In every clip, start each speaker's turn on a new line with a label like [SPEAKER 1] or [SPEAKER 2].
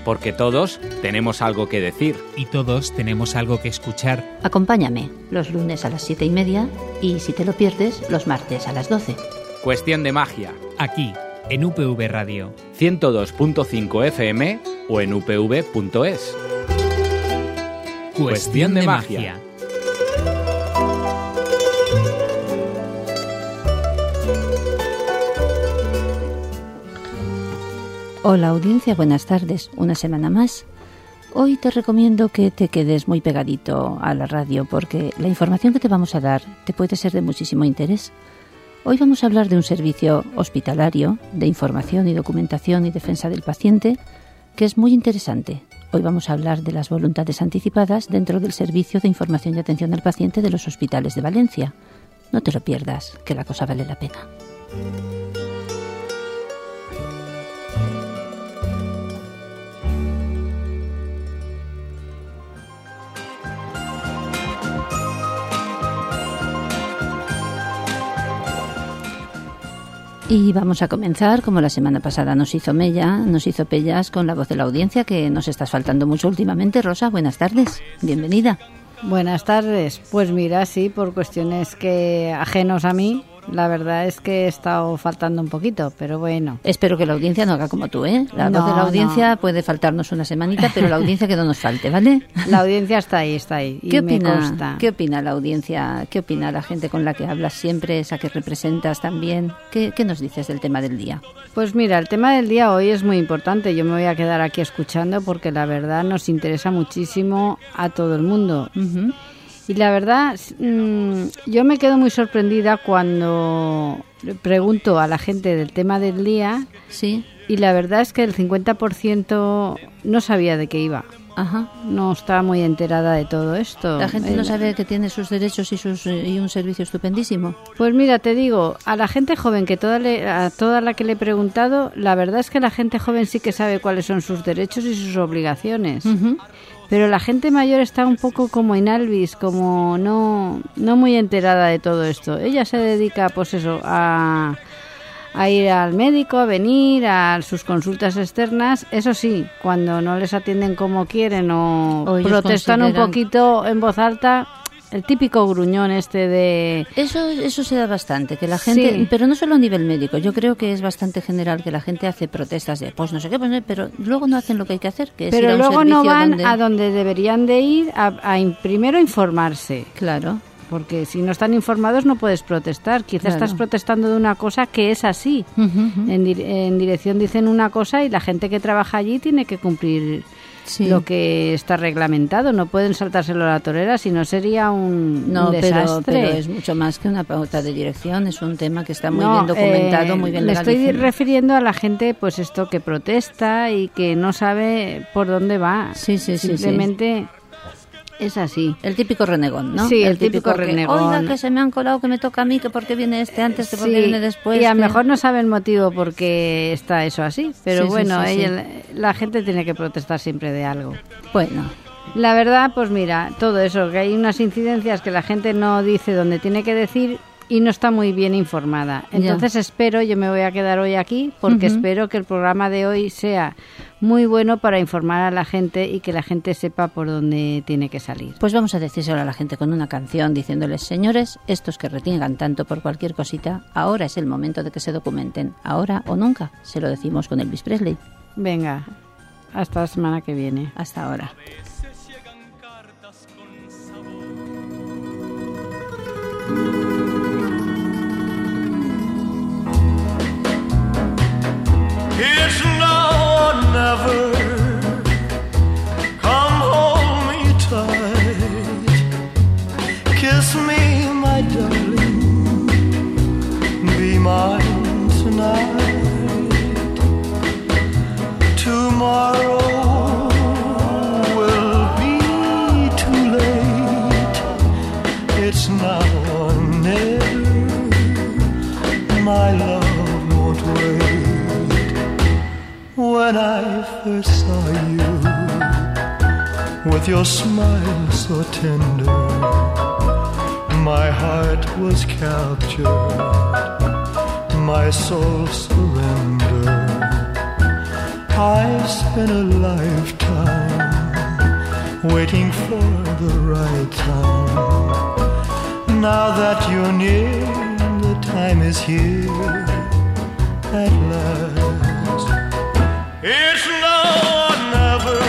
[SPEAKER 1] porque todos tenemos algo que decir.
[SPEAKER 2] Y todos tenemos algo que escuchar.
[SPEAKER 3] Acompáñame los lunes a las 7:30 y, si te lo pierdes, los martes a las 12.
[SPEAKER 1] Cuestión de magia.
[SPEAKER 2] Aquí, en UPV Radio.
[SPEAKER 1] 102.5 FM o en upv.es. Cuestión de magia.
[SPEAKER 3] Hola audiencia, buenas tardes. Una semana más. Hoy te recomiendo que te quedes muy pegadito a la radio porque la información que te vamos a dar te puede ser de muchísimo interés. Hoy vamos a hablar de un servicio hospitalario de información y documentación y defensa del paciente que es muy interesante. Hoy vamos a hablar de las voluntades anticipadas dentro del Servicio de Información y Atención al Paciente de los hospitales de Valencia. No te lo pierdas, que la cosa vale la pena. Y vamos a comenzar, como la semana pasada nos hizo Pellas con la voz de la audiencia, que nos estás faltando mucho últimamente. Rosa, buenas tardes, bienvenida.
[SPEAKER 4] Buenas tardes. Pues mira, sí, por cuestiones que ajenos a mí, la verdad es que he estado faltando un poquito, pero bueno.
[SPEAKER 3] Espero que la audiencia no haga como tú, ¿eh? La voz de la audiencia puede faltarnos una semanita, pero la audiencia que no nos falte, ¿vale?
[SPEAKER 4] La audiencia está ahí. Y
[SPEAKER 3] ¿Qué
[SPEAKER 4] me consta.
[SPEAKER 3] ¿Qué opina la audiencia? ¿Qué opina la gente con la que hablas siempre, esa que representas también? ¿Qué nos dices del tema del día?
[SPEAKER 4] Pues mira, el tema del día hoy es muy importante. Yo me voy a quedar aquí escuchando porque la verdad nos interesa muchísimo a todo el mundo. Uh-huh. Y la verdad, yo me quedo muy sorprendida cuando pregunto a la gente del tema del día.
[SPEAKER 3] Sí.
[SPEAKER 4] Y la verdad es que el 50% no sabía de qué iba.
[SPEAKER 3] Ajá.
[SPEAKER 4] No está muy enterada de todo esto.
[SPEAKER 3] La gente no sabe que tiene sus derechos y un servicio estupendísimo.
[SPEAKER 4] Pues mira, te digo, a la gente joven, a toda la que le he preguntado, la verdad es que la gente joven sí que sabe cuáles son sus derechos y sus obligaciones. Uh-huh. Pero la gente mayor está un poco como inalvis, como no muy enterada de todo esto. Ella se dedica, pues eso, a ir al médico, a venir, a sus consultas externas. Eso sí, cuando no les atienden como quieren o protestan un poquito en voz alta, el típico gruñón de...
[SPEAKER 3] Eso se da bastante, que la gente... Sí. Pero no solo a nivel médico, yo creo que es bastante general que la gente hace protestas de pues no sé qué, pero luego no hacen lo que hay que hacer, que es
[SPEAKER 4] pero
[SPEAKER 3] ir a un
[SPEAKER 4] luego
[SPEAKER 3] servicio
[SPEAKER 4] no van a donde deberían de ir primero informarse.
[SPEAKER 3] Claro.
[SPEAKER 4] Porque si no están informados no puedes protestar. Quizás estás protestando de una cosa que es así. Uh-huh. En dirección dicen una cosa y la gente que trabaja allí tiene que cumplir lo que está reglamentado. No pueden saltárselo a la torera, si no sería un desastre.
[SPEAKER 3] Pero es mucho más que una pauta de dirección. Es un tema que está muy bien documentado, muy bien legalizado.
[SPEAKER 4] Me estoy refiriendo a la gente, pues esto, que protesta y que no sabe por dónde va.
[SPEAKER 3] Sí.
[SPEAKER 4] Simplemente... Es así.
[SPEAKER 3] El típico renegón, ¿no?
[SPEAKER 4] Sí, el típico renegón.
[SPEAKER 3] Oiga, que se me han colado, que me toca a mí, que por qué viene este antes, que por qué viene después.
[SPEAKER 4] Y a lo mejor no sabe el motivo por qué está eso así, pero la gente tiene que protestar siempre de algo.
[SPEAKER 3] Bueno.
[SPEAKER 4] La verdad, pues mira, todo eso, que hay unas incidencias que la gente no dice donde tiene que decir y no está muy bien informada. Entonces yo me voy a quedar hoy aquí porque espero que el programa de hoy sea muy bueno para informar a la gente y que la gente sepa por dónde tiene que salir.
[SPEAKER 3] Pues vamos a decírselo a la gente con una canción diciéndoles: señores, estos que retingan tanto por cualquier cosita, ahora es el momento de que se documenten. Ahora o nunca, se lo decimos con Elvis Presley.
[SPEAKER 4] Venga, hasta la semana que viene.
[SPEAKER 3] Hasta ahora.
[SPEAKER 5] It's now or never. Come hold me tight. Kiss me, my darling. Be mine tonight. Tomorrow will be too late. It's now or never. My love won't wait. When I first saw you, with your smile so tender, my heart was captured, my soul surrendered. I've spent a lifetime waiting for the right time. Now that you're near, the time is here at last. It's now or never.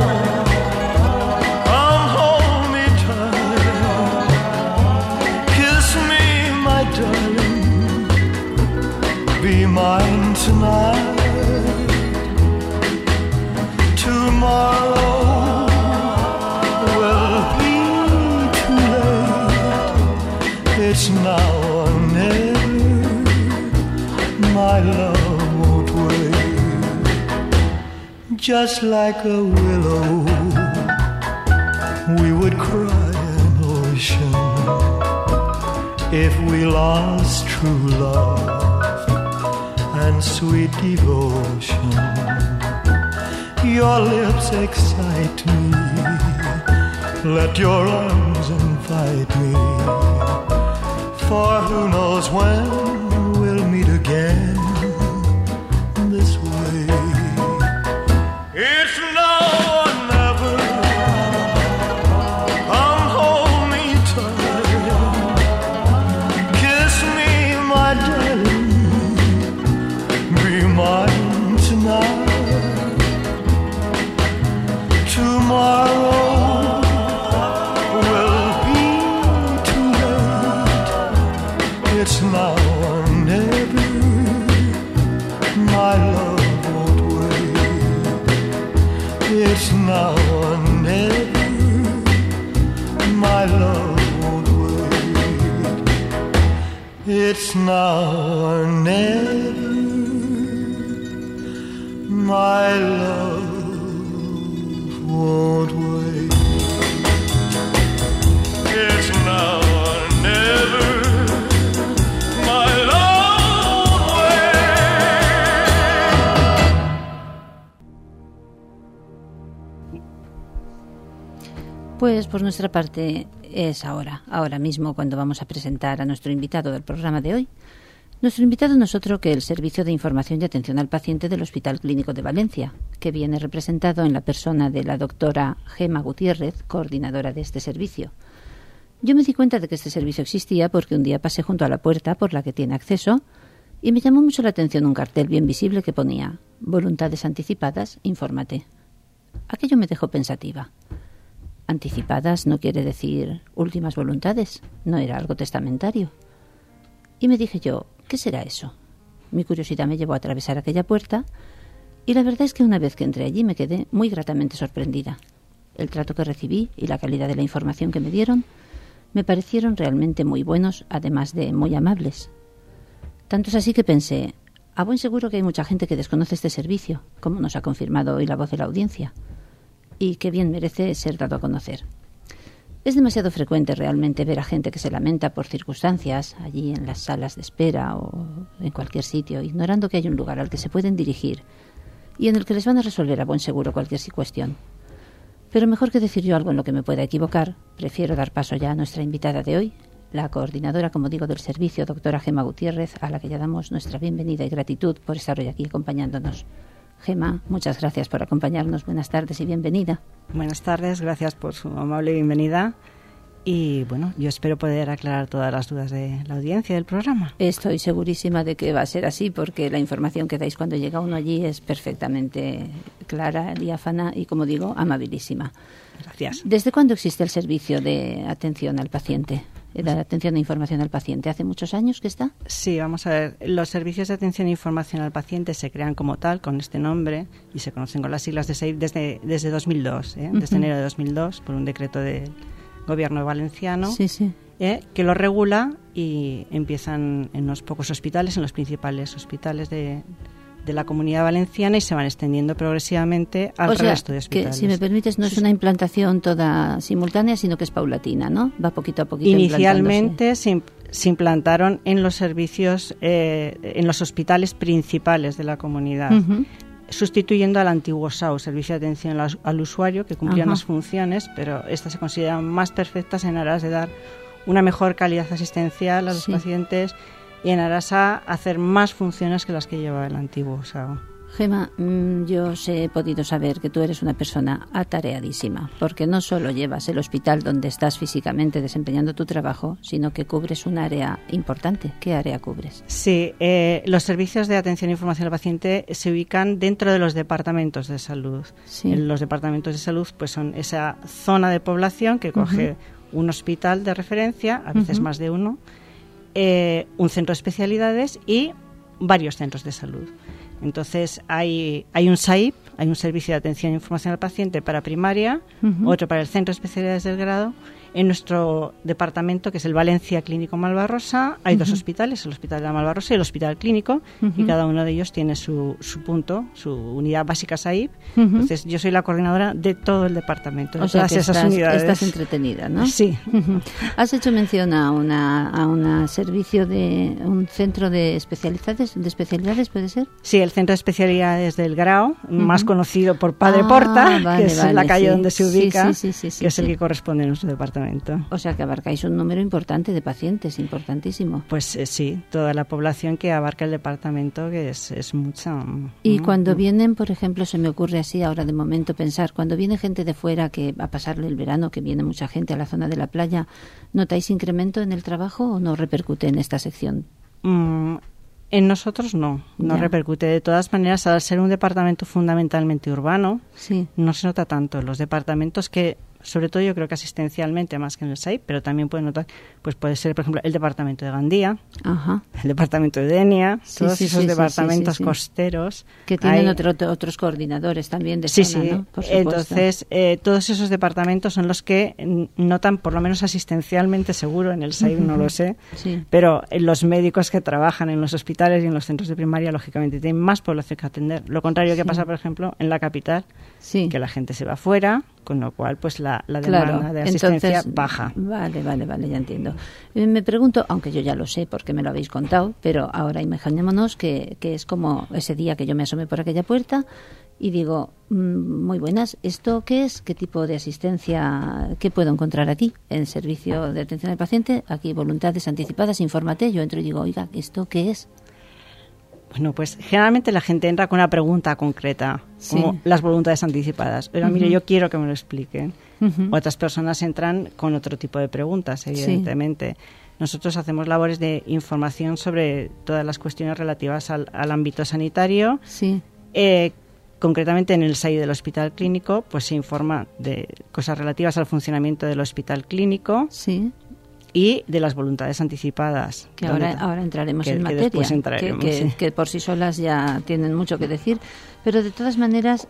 [SPEAKER 5] Come hold me tight. Kiss me, my darling. Be mine tonight. Tomorrow will be too late. It's now or never. My love won't wait. Just like a willow, we would cry an ocean if we lost true love and sweet devotion. Your lips excite me. Let your arms invite me. For who knows when we'll meet again this way. It's now or never. Come hold me tight. Kiss me, my darling. Be mine tonight. Tomorrow will be too late. It's now or never. My love won't wait. It's now or never. My love won't wait. It's now or never. My love won't wait. It's now or never. My love won't wait.
[SPEAKER 3] Pues por nuestra parte es ahora mismo cuando vamos a presentar a nuestro invitado del programa de hoy. Nuestro invitado no es otro que el Servicio de Información y Atención al Paciente del Hospital Clínico de Valencia, que viene representado en la persona de la doctora Gemma Gutiérrez, coordinadora de este servicio. Yo me di cuenta de que este servicio existía porque un día pasé junto a la puerta por la que tiene acceso y me llamó mucho la atención un cartel bien visible que ponía «Voluntades anticipadas, infórmate». Aquello me dejó pensativa. Anticipadas no quiere decir últimas voluntades, no era algo testamentario. Y me dije yo, ¿qué será eso? Mi curiosidad me llevó a atravesar aquella puerta y la verdad es que una vez que entré allí me quedé muy gratamente sorprendida. El trato que recibí y la calidad de la información que me dieron me parecieron realmente muy buenos, además de muy amables. Tanto es así que pensé, a buen seguro que hay mucha gente que desconoce este servicio, como nos ha confirmado hoy la voz de la audiencia, y que bien merece ser dado a conocer. Es demasiado frecuente realmente ver a gente que se lamenta por circunstancias allí en las salas de espera o en cualquier sitio, ignorando que hay un lugar al que se pueden dirigir y en el que les van a resolver a buen seguro cualquier cuestión. Pero mejor que decir yo algo en lo que me pueda equivocar, prefiero dar paso ya a nuestra invitada de hoy, la coordinadora, como digo, del servicio, doctora Gemma Gutiérrez, a la que ya damos nuestra bienvenida y gratitud por estar hoy aquí acompañándonos. Gemma, muchas gracias por acompañarnos. Buenas tardes y bienvenida.
[SPEAKER 6] Buenas tardes, gracias por su amable bienvenida. Y bueno, yo espero poder aclarar todas las dudas de la audiencia del programa.
[SPEAKER 3] Estoy segurísima de que va a ser así, porque la información que dais cuando llega uno allí es perfectamente clara, diáfana y, como digo, amabilísima.
[SPEAKER 6] Gracias.
[SPEAKER 3] ¿Desde cuándo existe el servicio de atención al paciente? De atención e información al paciente. ¿Hace muchos años que está?
[SPEAKER 6] Sí, vamos a ver. Los servicios de atención e información al paciente se crean como tal, con este nombre, y se conocen con las siglas de SAIP desde 2002, desde enero de 2002, por un decreto del Gobierno valenciano,
[SPEAKER 3] sí, sí.
[SPEAKER 6] Que lo regula y empiezan en unos pocos hospitales, en los principales hospitales de la Comunidad Valenciana y se van extendiendo progresivamente al resto de hospitales.
[SPEAKER 3] Que, si me permites, no es una implantación toda simultánea, sino que es paulatina, ¿no? Va poquito a poquito.
[SPEAKER 6] Inicialmente se implantaron en los servicios, en los hospitales principales de la comunidad, sustituyendo al antiguo SAU, Servicio de Atención al Usuario, que cumplía unas funciones, pero estas se consideran más perfectas en aras de dar una mejor calidad asistencial a los pacientes y en aras a hacer más funciones que las que llevaba el antiguo SAO.
[SPEAKER 3] Gema, yo he podido saber que tú eres una persona atareadísima, porque no solo llevas el hospital donde estás físicamente desempeñando tu trabajo, sino que cubres un área importante. ¿Qué área cubres?
[SPEAKER 6] Sí, los servicios de atención e información al paciente se ubican dentro de los departamentos de salud.
[SPEAKER 3] Sí.
[SPEAKER 6] Los departamentos de salud pues son esa zona de población que coge un hospital de referencia, a veces más de uno, un centro de especialidades y varios centros de salud. Entonces hay un SAIP, hay un servicio de atención e información al paciente para primaria, otro para el centro de especialidades del grado. En nuestro departamento, que es el Valencia Clínico Malvarrosa, hay dos hospitales, el Hospital de la Malvarrosa y el Hospital Clínico, y cada uno de ellos tiene su punto, su unidad básica SAIP. Entonces yo soy la coordinadora de todo el departamento, de
[SPEAKER 3] o sea
[SPEAKER 6] todas
[SPEAKER 3] que
[SPEAKER 6] esas unidades.
[SPEAKER 3] Estás entretenida, ¿no?
[SPEAKER 6] Sí.
[SPEAKER 3] Has hecho mención a un servicio de un centro de especialidades, ¿puede ser?
[SPEAKER 6] Sí, el Centro de Especialidades del Grao, más conocido por Padre Porta,
[SPEAKER 3] vale,
[SPEAKER 6] que es la calle donde se ubica,
[SPEAKER 3] sí,
[SPEAKER 6] que es el que corresponde a nuestro departamento.
[SPEAKER 3] O sea que abarcáis un número importante de pacientes, importantísimo.
[SPEAKER 6] Pues sí, toda la población que abarca el departamento, que es mucha.
[SPEAKER 3] Y cuando vienen, por ejemplo, se me ocurre así ahora de momento pensar, cuando viene gente de fuera que va a pasarle el verano, que viene mucha gente a la zona de la playa, ¿notáis incremento en el trabajo o no repercute en esta sección?
[SPEAKER 6] En nosotros no repercute. De todas maneras, al ser un departamento fundamentalmente urbano, no se nota tanto. Los departamentos que, sobre todo yo creo que asistencialmente más que en el SAIP, pero también puede notar, pues puede ser, por ejemplo, el departamento de Gandía, el departamento de Denia, todos esos departamentos costeros.
[SPEAKER 3] Que tienen otros coordinadores también de zona, ¿no? Por supuesto.
[SPEAKER 6] Entonces, todos esos departamentos son los que notan, por lo menos asistencialmente seguro, en el SAIP no lo sé, pero los médicos que trabajan en los hospitales y en los centros de primaria, lógicamente, tienen más población que atender. Lo contrario que pasa, por ejemplo, en la capital, que la gente se va fuera, con lo cual pues la demanda de asistencia baja.
[SPEAKER 3] Vale, ya entiendo. Me pregunto, aunque yo ya lo sé porque me lo habéis contado, pero ahora imaginémonos que es como ese día que yo me asomé por aquella puerta y digo, muy buenas, ¿esto qué es? ¿Qué tipo de asistencia? ¿Qué puedo encontrar aquí? En servicio de atención al paciente, aquí voluntades anticipadas, infórmate. Yo entro y digo, oiga, ¿esto qué es?
[SPEAKER 6] Bueno, pues generalmente la gente entra con una pregunta concreta, como las voluntades anticipadas. Pero mire, yo quiero que me lo expliquen. Otras personas entran con otro tipo de preguntas, evidentemente. Nosotros hacemos labores de información sobre todas las cuestiones relativas al ámbito sanitario. Concretamente en el SAI del Hospital Clínico, pues se informa de cosas relativas al funcionamiento del Hospital Clínico. Y de las voluntades anticipadas.
[SPEAKER 3] Que ahora entraremos en materia, que por sí solas ya tienen mucho que decir. Pero de todas maneras,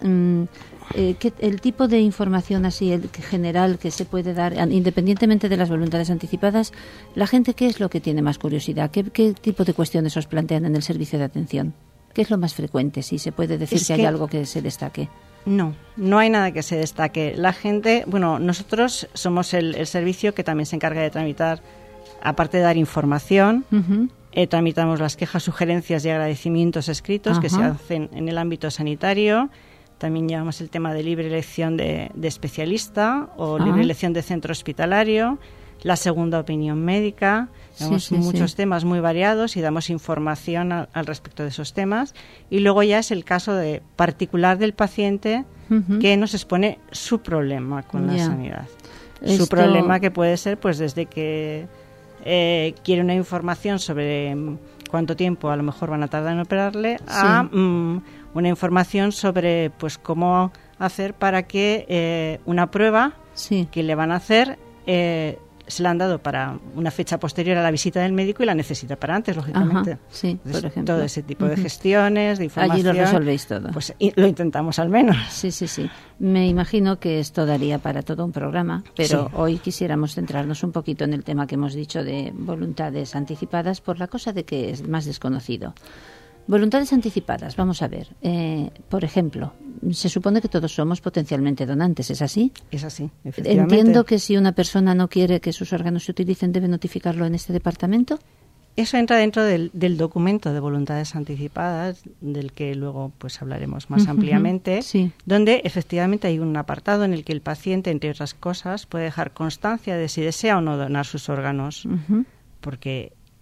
[SPEAKER 3] el tipo de información así el general que se puede dar, independientemente de las voluntades anticipadas, la gente, ¿qué es lo que tiene más curiosidad? ¿Qué tipo de cuestiones os plantean en el servicio de atención? ¿Qué es lo más frecuente? Si se puede decir que hay algo que se destaque.
[SPEAKER 6] No hay nada que se destaque. La gente, bueno, nosotros somos el servicio que también se encarga de tramitar, aparte de dar información, tramitamos las quejas, sugerencias y agradecimientos escritos que se hacen en el ámbito sanitario. También llevamos el tema de libre elección de especialista o libre elección de centro hospitalario, la segunda opinión médica. Damos muchos temas muy variados y damos información al respecto de esos temas. Y luego ya es el caso particular del paciente que nos expone su problema con la sanidad. Su problema, que puede ser pues desde que quiere una información sobre cuánto tiempo a lo mejor van a tardar en operarle a una información sobre pues cómo hacer para que una prueba que le van a hacer se la han dado para una fecha posterior a la visita del médico y la necesita para antes, lógicamente.
[SPEAKER 3] Por ejemplo.
[SPEAKER 6] Todo ese tipo de gestiones, de información.
[SPEAKER 3] Allí lo resolvéis todo.
[SPEAKER 6] Pues lo intentamos al menos.
[SPEAKER 3] Sí. Me imagino que esto daría para todo un programa, pero hoy quisiéramos centrarnos un poquito en el tema que hemos dicho de voluntades anticipadas por la cosa de que es más desconocido. Voluntades anticipadas, vamos a ver. Por ejemplo, se supone que todos somos potencialmente donantes, ¿es así?
[SPEAKER 6] Es así, efectivamente.
[SPEAKER 3] Entiendo que si una persona no quiere que sus órganos se utilicen, ¿debe notificarlo en este departamento?
[SPEAKER 6] Eso entra dentro del documento de voluntades anticipadas, del que luego pues hablaremos más ampliamente, donde efectivamente hay un apartado en el que el paciente, entre otras cosas, puede dejar constancia de si desea o no donar sus órganos, porque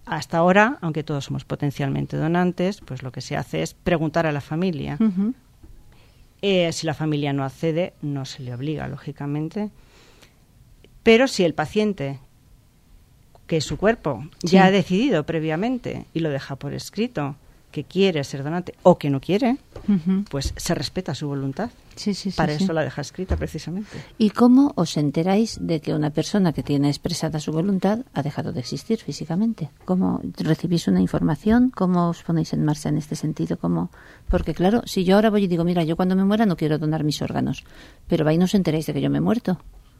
[SPEAKER 6] hasta ahora, aunque todos somos potencialmente donantes, pues lo que se hace es preguntar a la familia. Si la familia no accede, no se le obliga, lógicamente. Pero si el paciente, que su cuerpo ya ha decidido previamente y lo deja por escrito, que quiere ser donante o que no quiere, pues se respeta su voluntad. Para eso la deja escrita, precisamente.
[SPEAKER 3] ¿Y cómo os enteráis de que una persona que tiene expresada su voluntad ha dejado de existir físicamente? ¿Cómo recibís una información? ¿Cómo os ponéis en marcha en este sentido? Porque claro, si yo ahora voy y digo, mira, yo cuando me muera no quiero donar mis órganos, pero ahí no os enteráis de que yo me he muerto.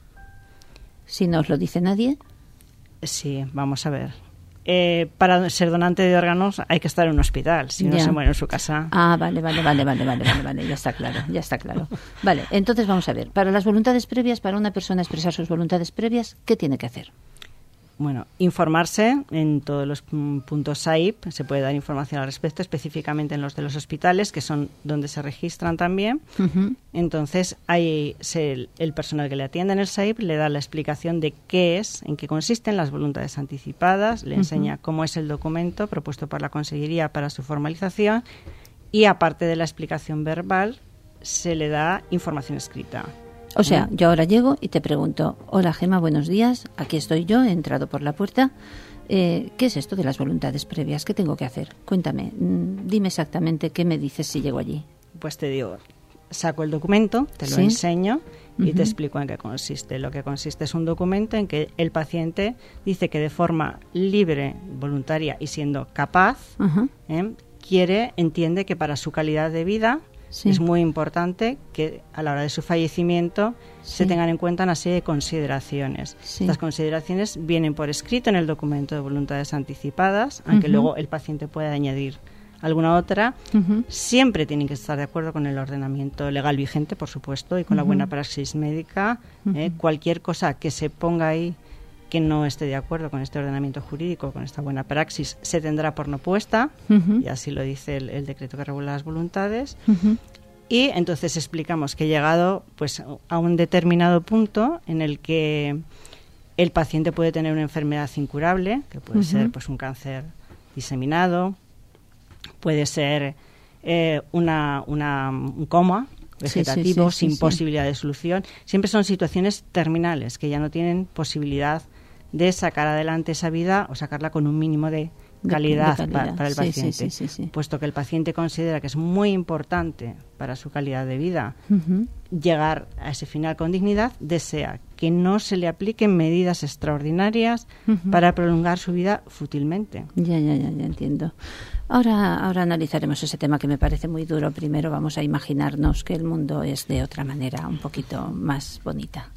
[SPEAKER 3] Si no os lo dice nadie.
[SPEAKER 6] Sí, vamos a ver. Para ser donante de órganos hay que estar en un hospital, si no se muere en su casa.
[SPEAKER 3] Ah, vale, ya está claro. Vale, entonces vamos a ver, para las voluntades previas, para una persona expresar sus voluntades previas, ¿qué tiene que hacer?
[SPEAKER 6] Bueno, informarse en todos los puntos SAIP, se puede dar información al respecto, específicamente en los de los hospitales, que son donde se registran también. Entonces, el personal que le atiende en el SAIP le da la explicación de qué es, en qué consisten las voluntades anticipadas, le enseña cómo es el documento propuesto por la Consellería para su formalización y, aparte de la explicación verbal, se le da información escrita.
[SPEAKER 3] O sea, yo ahora llego y te pregunto, hola Gema, buenos días, aquí estoy yo, he entrado por la puerta. ¿Qué es esto de las voluntades previas? ¿Qué tengo que hacer? Cuéntame, dime exactamente qué me dices si llego allí.
[SPEAKER 6] Pues te digo, saco el documento, te lo enseño y te explico en qué consiste. Lo que consiste es un documento en que el paciente dice que de forma libre, voluntaria y siendo capaz, entiende que para su calidad de vida es muy importante que a la hora de su fallecimiento se tengan en cuenta una serie de consideraciones. Estas consideraciones vienen por escrito en el documento de voluntades anticipadas, aunque luego el paciente pueda añadir alguna otra. Siempre tienen que estar de acuerdo con el ordenamiento legal vigente, por supuesto, y con la buena praxis médica. Cualquier cosa que se ponga ahí que no esté de acuerdo con este ordenamiento jurídico, con esta buena praxis, se tendrá por no puesta, y así lo dice el decreto que regula las voluntades. Y entonces explicamos que llegado pues a un determinado punto en el que el paciente puede tener una enfermedad incurable, que puede ser pues un cáncer diseminado, puede ser un coma vegetativo sin posibilidad de solución. Siempre son situaciones terminales que ya no tienen posibilidad de sacar adelante esa vida o sacarla con un mínimo de calidad. Para el paciente. Puesto que el paciente considera que es muy importante para su calidad de vida llegar a ese final con dignidad, desea que no se le apliquen medidas extraordinarias para prolongar su vida fútilmente.
[SPEAKER 3] Ya entiendo. Ahora analizaremos ese tema que me parece muy duro. Primero vamos a imaginarnos que el mundo es de otra manera, un poquito más bonita.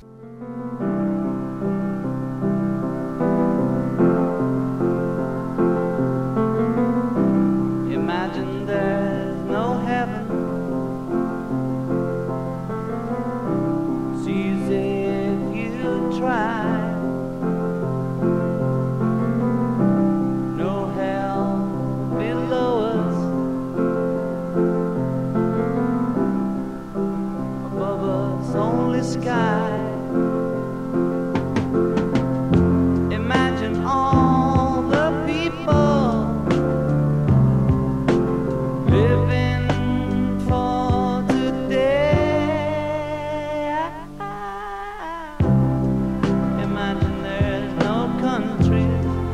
[SPEAKER 7] Imagine there's no heaven. It's easy if you try. No hell below us. Above us only sky. Imagine all the people living for today. Imagine there's no country.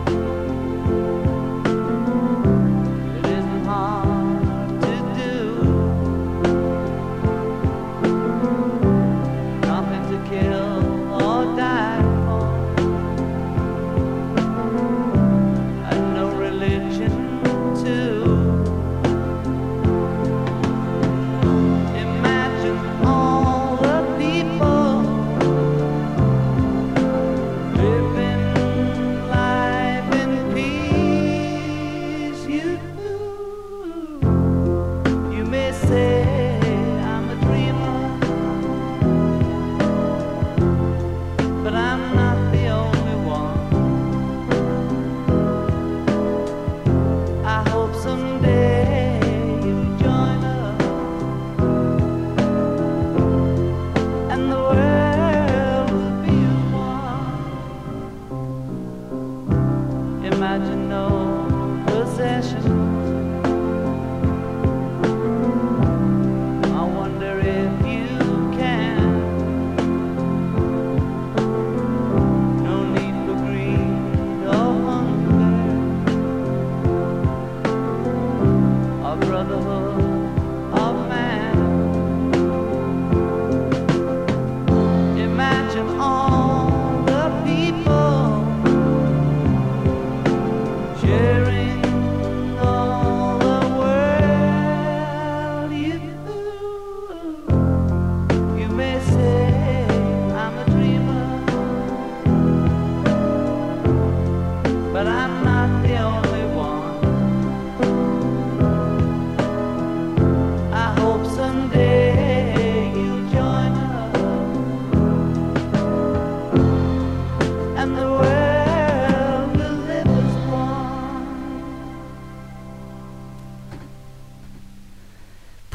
[SPEAKER 7] It isn't hard to do. Nothing to care.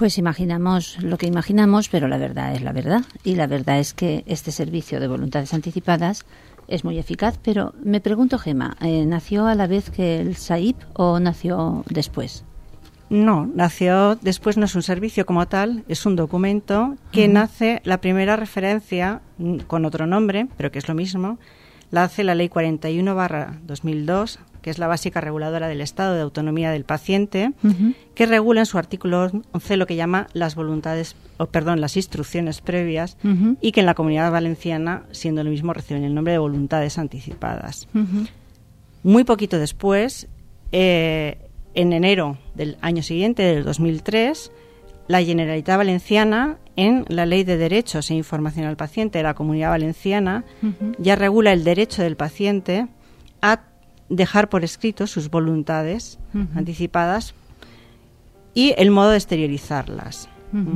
[SPEAKER 3] Pues imaginamos lo que imaginamos, pero la verdad es la verdad. Y la verdad es que este servicio de voluntades anticipadas es muy eficaz, pero me pregunto, Gemma, ¿nació a la vez que el SAIP o nació después?
[SPEAKER 6] No, nació después, no es un servicio como tal, es un documento que nace, la primera referencia, con otro nombre, pero que es lo mismo, la hace la Ley 41/2002, que es la básica reguladora del Estado de Autonomía del Paciente, que regula en su artículo 11 lo que llama las instrucciones previas, y que en la Comunidad Valenciana, siendo lo mismo, reciben el nombre de voluntades anticipadas. Muy poquito después, en enero del año siguiente, del 2003, la Generalitat Valenciana, en la Ley de Derechos e Información al Paciente de la Comunidad Valenciana, ya regula el derecho del paciente a dejar por escrito sus voluntades anticipadas y el modo de exteriorizarlas.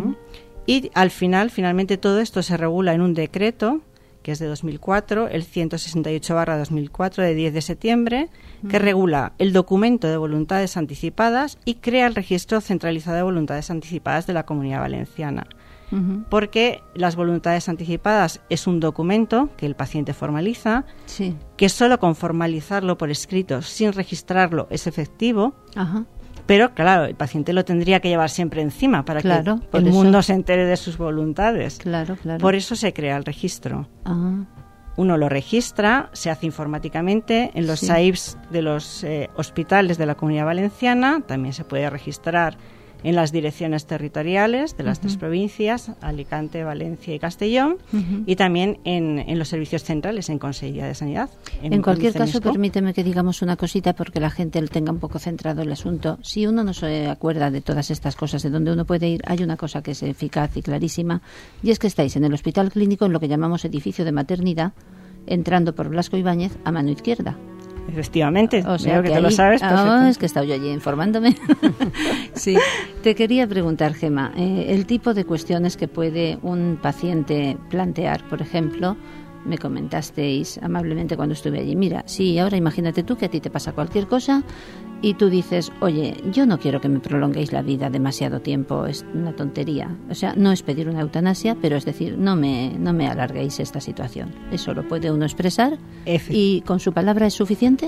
[SPEAKER 6] Y finalmente todo esto se regula en un decreto, que es de 2004, el 168/2004, de 10 de septiembre, que regula el documento de voluntades anticipadas y crea el registro centralizado de voluntades anticipadas de la Comunidad Valenciana. Porque las voluntades anticipadas es un documento que el paciente formaliza, que solo con formalizarlo por escrito, sin registrarlo, es efectivo. Pero, claro, el paciente lo tendría que llevar siempre encima para que el mundo se entere de sus voluntades. Por eso se crea el registro. Uno lo registra, se hace informáticamente en los SAIPs de los hospitales de la Comunidad Valenciana. También se puede registrar en las direcciones territoriales de las tres provincias, Alicante, Valencia y Castellón, y también en los servicios centrales, en Consellería de Sanidad.
[SPEAKER 3] En cualquier caso, permíteme que digamos una cosita porque la gente lo tenga un poco centrado el asunto. Si uno no se acuerda de todas estas cosas, de dónde uno puede ir, hay una cosa que es eficaz y clarísima, y es que estáis en el Hospital Clínico, en lo que llamamos edificio de maternidad, entrando por Blasco Ibáñez a mano izquierda.
[SPEAKER 6] Efectivamente,
[SPEAKER 3] o sea,
[SPEAKER 6] que te lo sabes perfecto.
[SPEAKER 3] Es que he estado yo allí informándome. Sí, te quería preguntar, Gemma, el tipo de cuestiones que puede un paciente plantear. Por ejemplo, me comentasteis amablemente cuando estuve allí, mira, sí, ahora imagínate tú que a ti te pasa cualquier cosa y tú dices, oye, yo no quiero que me prolonguéis la vida demasiado tiempo, es una tontería. O sea, no es pedir una eutanasia, pero es decir, no me alarguéis esta situación. Eso lo puede uno expresar y con su palabra es suficiente.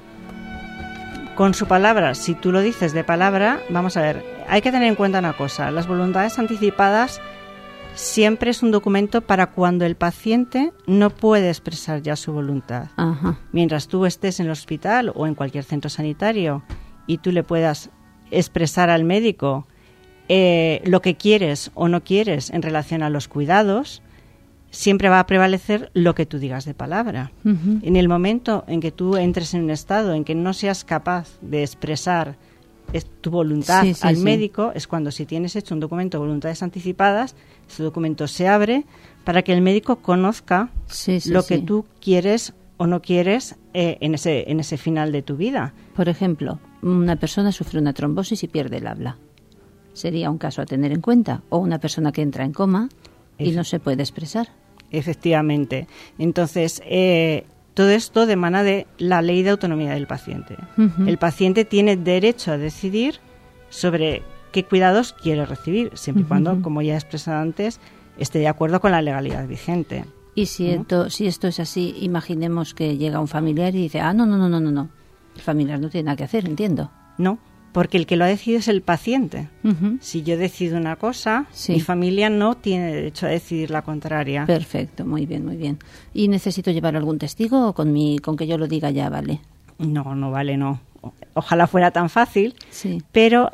[SPEAKER 6] Con su palabra, si tú lo dices de palabra, vamos a ver, hay que tener en cuenta una cosa, las voluntades anticipadas siempre es un documento para cuando el paciente no puede expresar ya su voluntad. Mientras tú estés en el hospital o en cualquier centro sanitario y tú le puedas expresar al médico lo que quieres o no quieres en relación a los cuidados, siempre va a prevalecer lo que tú digas de palabra. En el momento en que tú entres en un estado en que no seas capaz de expresar tu voluntad al médico, es cuando, si tienes hecho un documento de voluntades anticipadas, ese documento se abre para que el médico conozca lo que tú quieres o no quieres en ese final de tu vida.
[SPEAKER 3] Por ejemplo, una persona sufre una trombosis y pierde el habla. ¿Sería un caso a tener en cuenta? O una persona que entra en coma y no se puede expresar.
[SPEAKER 6] Efectivamente. Entonces, todo esto demanda de la Ley de Autonomía del Paciente. El paciente tiene derecho a decidir sobre qué cuidados quiere recibir, siempre y cuando, como ya he expresado antes, esté de acuerdo con la legalidad vigente.
[SPEAKER 3] Y si esto es así, imaginemos que llega un familiar y dice, no. El familiar no tiene nada que hacer, entiendo.
[SPEAKER 6] No, porque el que lo ha decidido es el paciente. Si yo decido una cosa, mi familia no tiene derecho a decidir la contraria.
[SPEAKER 3] Perfecto, muy bien, muy bien. ¿Y necesito llevar algún testigo o con que yo lo diga ya vale?
[SPEAKER 6] No vale, no. Ojalá fuera tan fácil, pero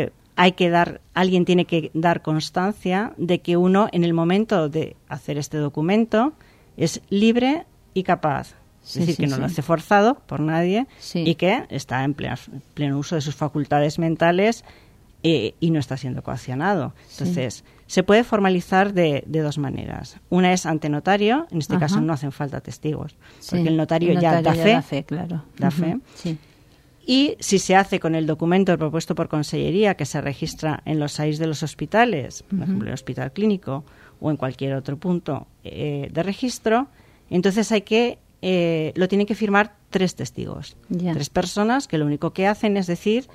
[SPEAKER 6] alguien tiene que dar constancia de que uno, en el momento de hacer este documento, es libre y capaz. Es decir, que no lo hace forzado por nadie y que está en pleno uso de sus facultades mentales y no está siendo coaccionado. Entonces, se puede formalizar de dos maneras. Una es ante notario, en este caso no hacen falta testigos, porque el notario ya da fe. Da fe. Y si se hace con el documento propuesto por Consellería, que se registra en los SAIS de los hospitales, por ejemplo, en el Hospital Clínico o en cualquier otro punto de registro, entonces lo tienen que firmar 3 testigos. 3 personas que lo único que hacen es decir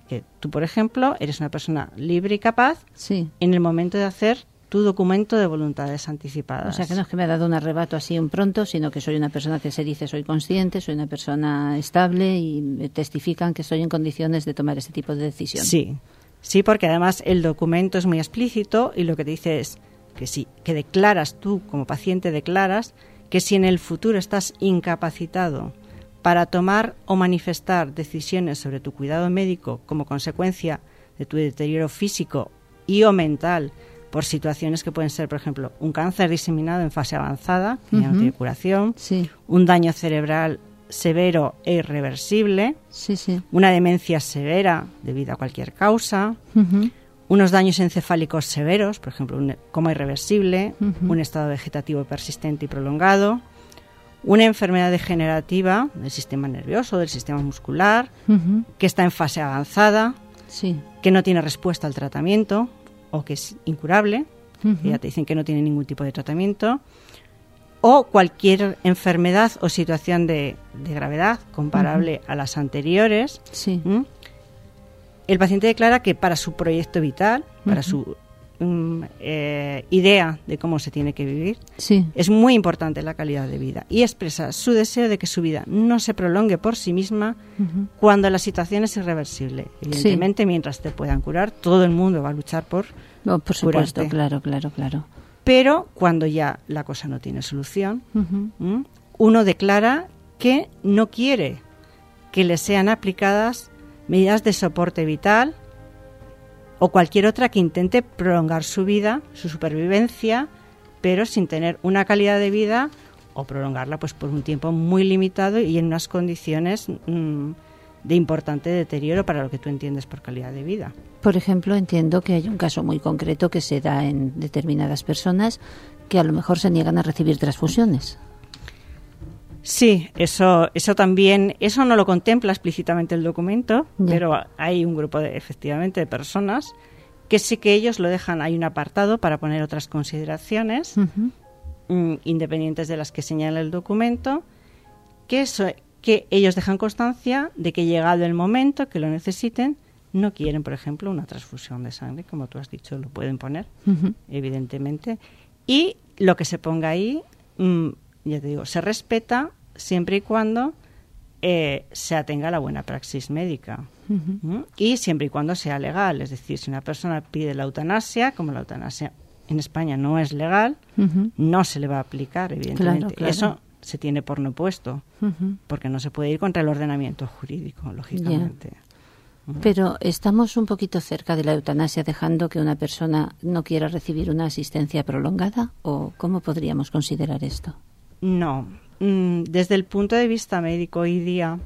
[SPEAKER 6] que tú, por ejemplo, eres una persona libre y capaz
[SPEAKER 3] Sí.
[SPEAKER 6] en el momento de hacer tu documento de voluntades anticipadas.
[SPEAKER 3] O sea, que no es que me ha dado un arrebato así un pronto, sino que soy una persona que se dice soy consciente, soy una persona estable y me testifican que estoy en condiciones de tomar ese tipo de decisión.
[SPEAKER 6] Sí, sí, porque además el documento es muy explícito y lo que te dice es que sí, que declaras tú como paciente, declaras que si en el futuro estás incapacitado para tomar o manifestar decisiones sobre tu cuidado médico como consecuencia de tu deterioro físico y o mental por situaciones que pueden ser, por ejemplo, un cáncer diseminado en fase avanzada, que ya no tiene curación,
[SPEAKER 3] Sí,
[SPEAKER 6] un daño cerebral severo e irreversible,
[SPEAKER 3] sí, sí.
[SPEAKER 6] una demencia severa debido a cualquier causa,
[SPEAKER 3] Ujú.
[SPEAKER 6] unos daños encefálicos severos, por ejemplo, un coma irreversible, un estado vegetativo persistente y prolongado, una enfermedad degenerativa del sistema nervioso, del sistema muscular,
[SPEAKER 3] Ujú.
[SPEAKER 6] que está en fase avanzada,
[SPEAKER 3] Sí.
[SPEAKER 6] que no tiene respuesta al tratamiento o que es incurable, que ya te dicen que no tiene ningún tipo de tratamiento, o cualquier enfermedad o situación de gravedad comparable a las anteriores.
[SPEAKER 3] Sí.
[SPEAKER 6] ¿Mm? El paciente declara que para su proyecto vital, para su idea de cómo se tiene que vivir,
[SPEAKER 3] Sí.
[SPEAKER 6] es muy importante la calidad de vida y expresa su deseo de que su vida no se prolongue por sí misma cuando la situación es irreversible. Evidentemente, mientras te puedan curar, todo el mundo va a luchar por
[SPEAKER 3] Oh, por supuesto,
[SPEAKER 6] curarte.
[SPEAKER 3] claro, claro, claro.
[SPEAKER 6] Pero cuando ya la cosa no tiene solución,
[SPEAKER 3] Ujú.
[SPEAKER 6] uno declara que no quiere que le sean aplicadas medidas de soporte vital o cualquier otra que intente prolongar su vida, su supervivencia, pero sin tener una calidad de vida o prolongarla pues por un tiempo muy limitado y en unas condiciones de importante deterioro para lo que tú entiendes por calidad de vida.
[SPEAKER 3] Por ejemplo, entiendo que hay un caso muy concreto que se da en determinadas personas que a lo mejor se niegan a recibir transfusiones.
[SPEAKER 6] Sí, eso también, eso no lo contempla explícitamente el documento,
[SPEAKER 3] Ya.
[SPEAKER 6] pero hay un grupo efectivamente de personas que sí que ellos lo dejan, hay un apartado para poner otras consideraciones independientes de las que señala el documento, que ellos dejan constancia de que llegado el momento que lo necesiten, no quieren, por ejemplo, una transfusión de sangre, como tú has dicho, lo pueden poner, evidentemente, y lo que se ponga ahí, ya te digo, se respeta siempre y cuando se atenga a la buena praxis médica. Y siempre y cuando sea legal. Es decir, si una persona pide la eutanasia, como la eutanasia en España no es legal, no se le va a aplicar, evidentemente.
[SPEAKER 3] Claro, claro.
[SPEAKER 6] Eso se tiene por no puesto, porque no se puede ir contra el ordenamiento jurídico, lógicamente.
[SPEAKER 3] Pero estamos un poquito cerca de la eutanasia, dejando que una persona no quiera recibir una asistencia prolongada, ¿o cómo podríamos considerar esto?
[SPEAKER 6] No. Desde el punto de vista médico hoy día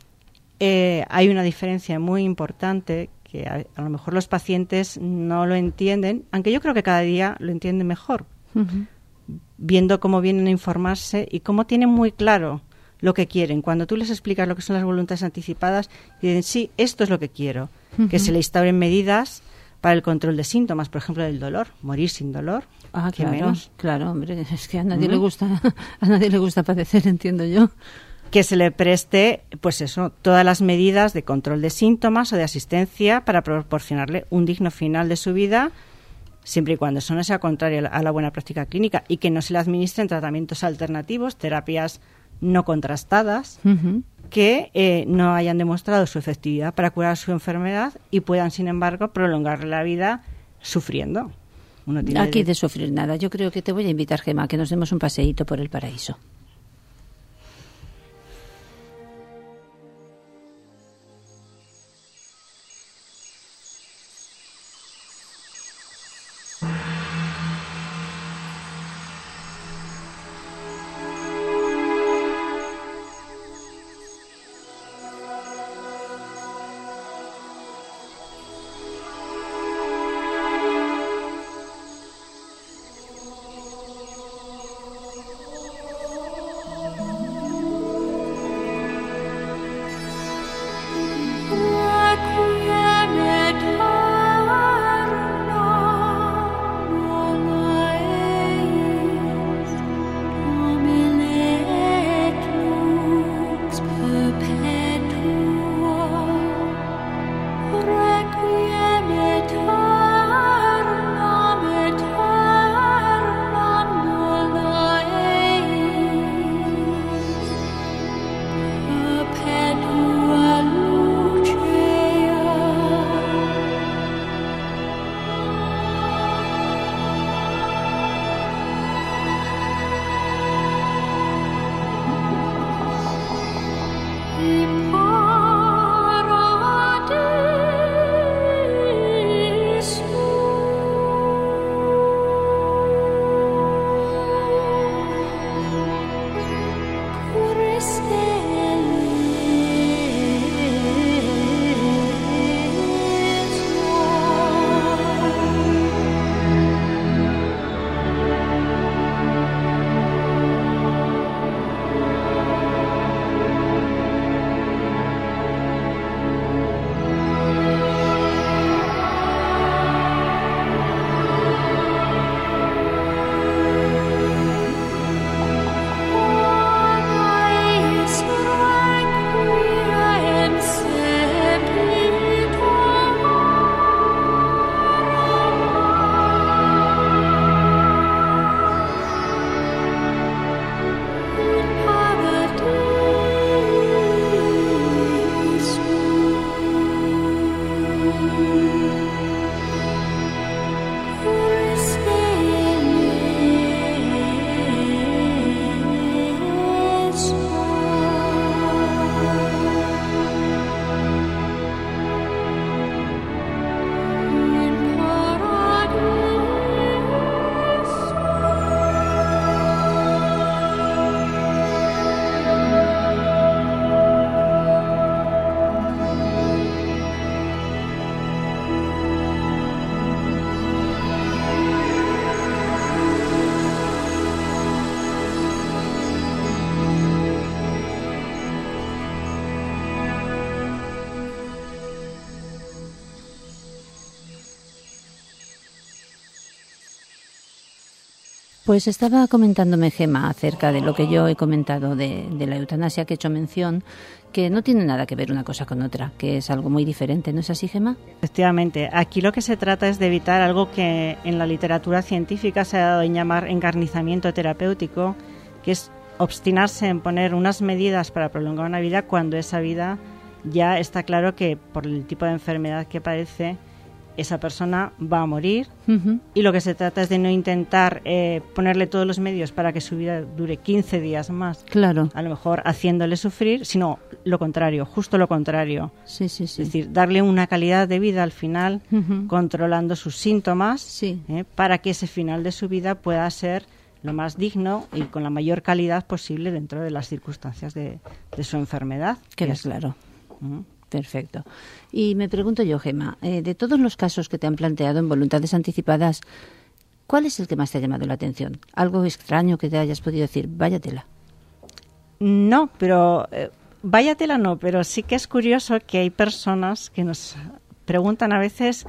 [SPEAKER 6] hay una diferencia muy importante que a lo mejor los pacientes no lo entienden, aunque yo creo que cada día lo entienden mejor, viendo cómo vienen a informarse y cómo tienen muy claro lo que quieren. Cuando tú les explicas lo que son las voluntades anticipadas, dicen, sí, esto es lo que quiero, que se le instauren medidas para el control de síntomas, por ejemplo, del dolor, morir sin dolor.
[SPEAKER 3] Ah,
[SPEAKER 6] ¿Qué
[SPEAKER 3] claro,
[SPEAKER 6] menos?
[SPEAKER 3] claro, hombre, es que a nadie le gusta, a nadie le gusta padecer, entiendo yo.
[SPEAKER 6] Que se le preste, pues eso, todas las medidas de control de síntomas o de asistencia para proporcionarle un digno final de su vida, siempre y cuando eso no sea contrario a la buena práctica clínica y que no se le administren tratamientos alternativos, terapias no contrastadas, que no hayan demostrado su efectividad para curar su enfermedad y puedan, sin embargo, prolongarle la vida sufriendo. Uno tiene
[SPEAKER 3] Aquí de sufrir nada. Yo creo que te voy a invitar, Gemma, a que nos demos un paseíto por el paraíso. Pues estaba comentándome Gema acerca de lo que yo he comentado de la eutanasia, que he hecho mención, que no tiene nada que ver una cosa con otra, que es algo muy diferente, ¿no es así, Gema?
[SPEAKER 6] Efectivamente, aquí lo que se trata es de evitar algo que en la literatura científica se ha dado en llamar encarnizamiento terapéutico, que es obstinarse en poner unas medidas para prolongar una vida cuando esa vida ya está claro que por el tipo de enfermedad que padece, esa persona va a morir. Y lo que se trata es de no intentar ponerle todos los medios para que su vida dure 15 días más.
[SPEAKER 3] Claro.
[SPEAKER 6] A lo mejor haciéndole sufrir, sino lo contrario, justo lo contrario.
[SPEAKER 3] Sí.
[SPEAKER 6] Es decir, darle una calidad de vida al final, controlando sus síntomas, para que ese final de su vida pueda ser lo más digno y con la mayor calidad posible dentro de las circunstancias de su enfermedad.
[SPEAKER 3] Queda claro. Perfecto. Y me pregunto yo, Gema, de todos los casos que te han planteado en voluntades anticipadas, ¿cuál es el que más te ha llamado la atención? ¿Algo extraño que te hayas podido decir, váyatela?
[SPEAKER 6] No, pero váyatela no, pero sí que es curioso que hay personas que nos preguntan a veces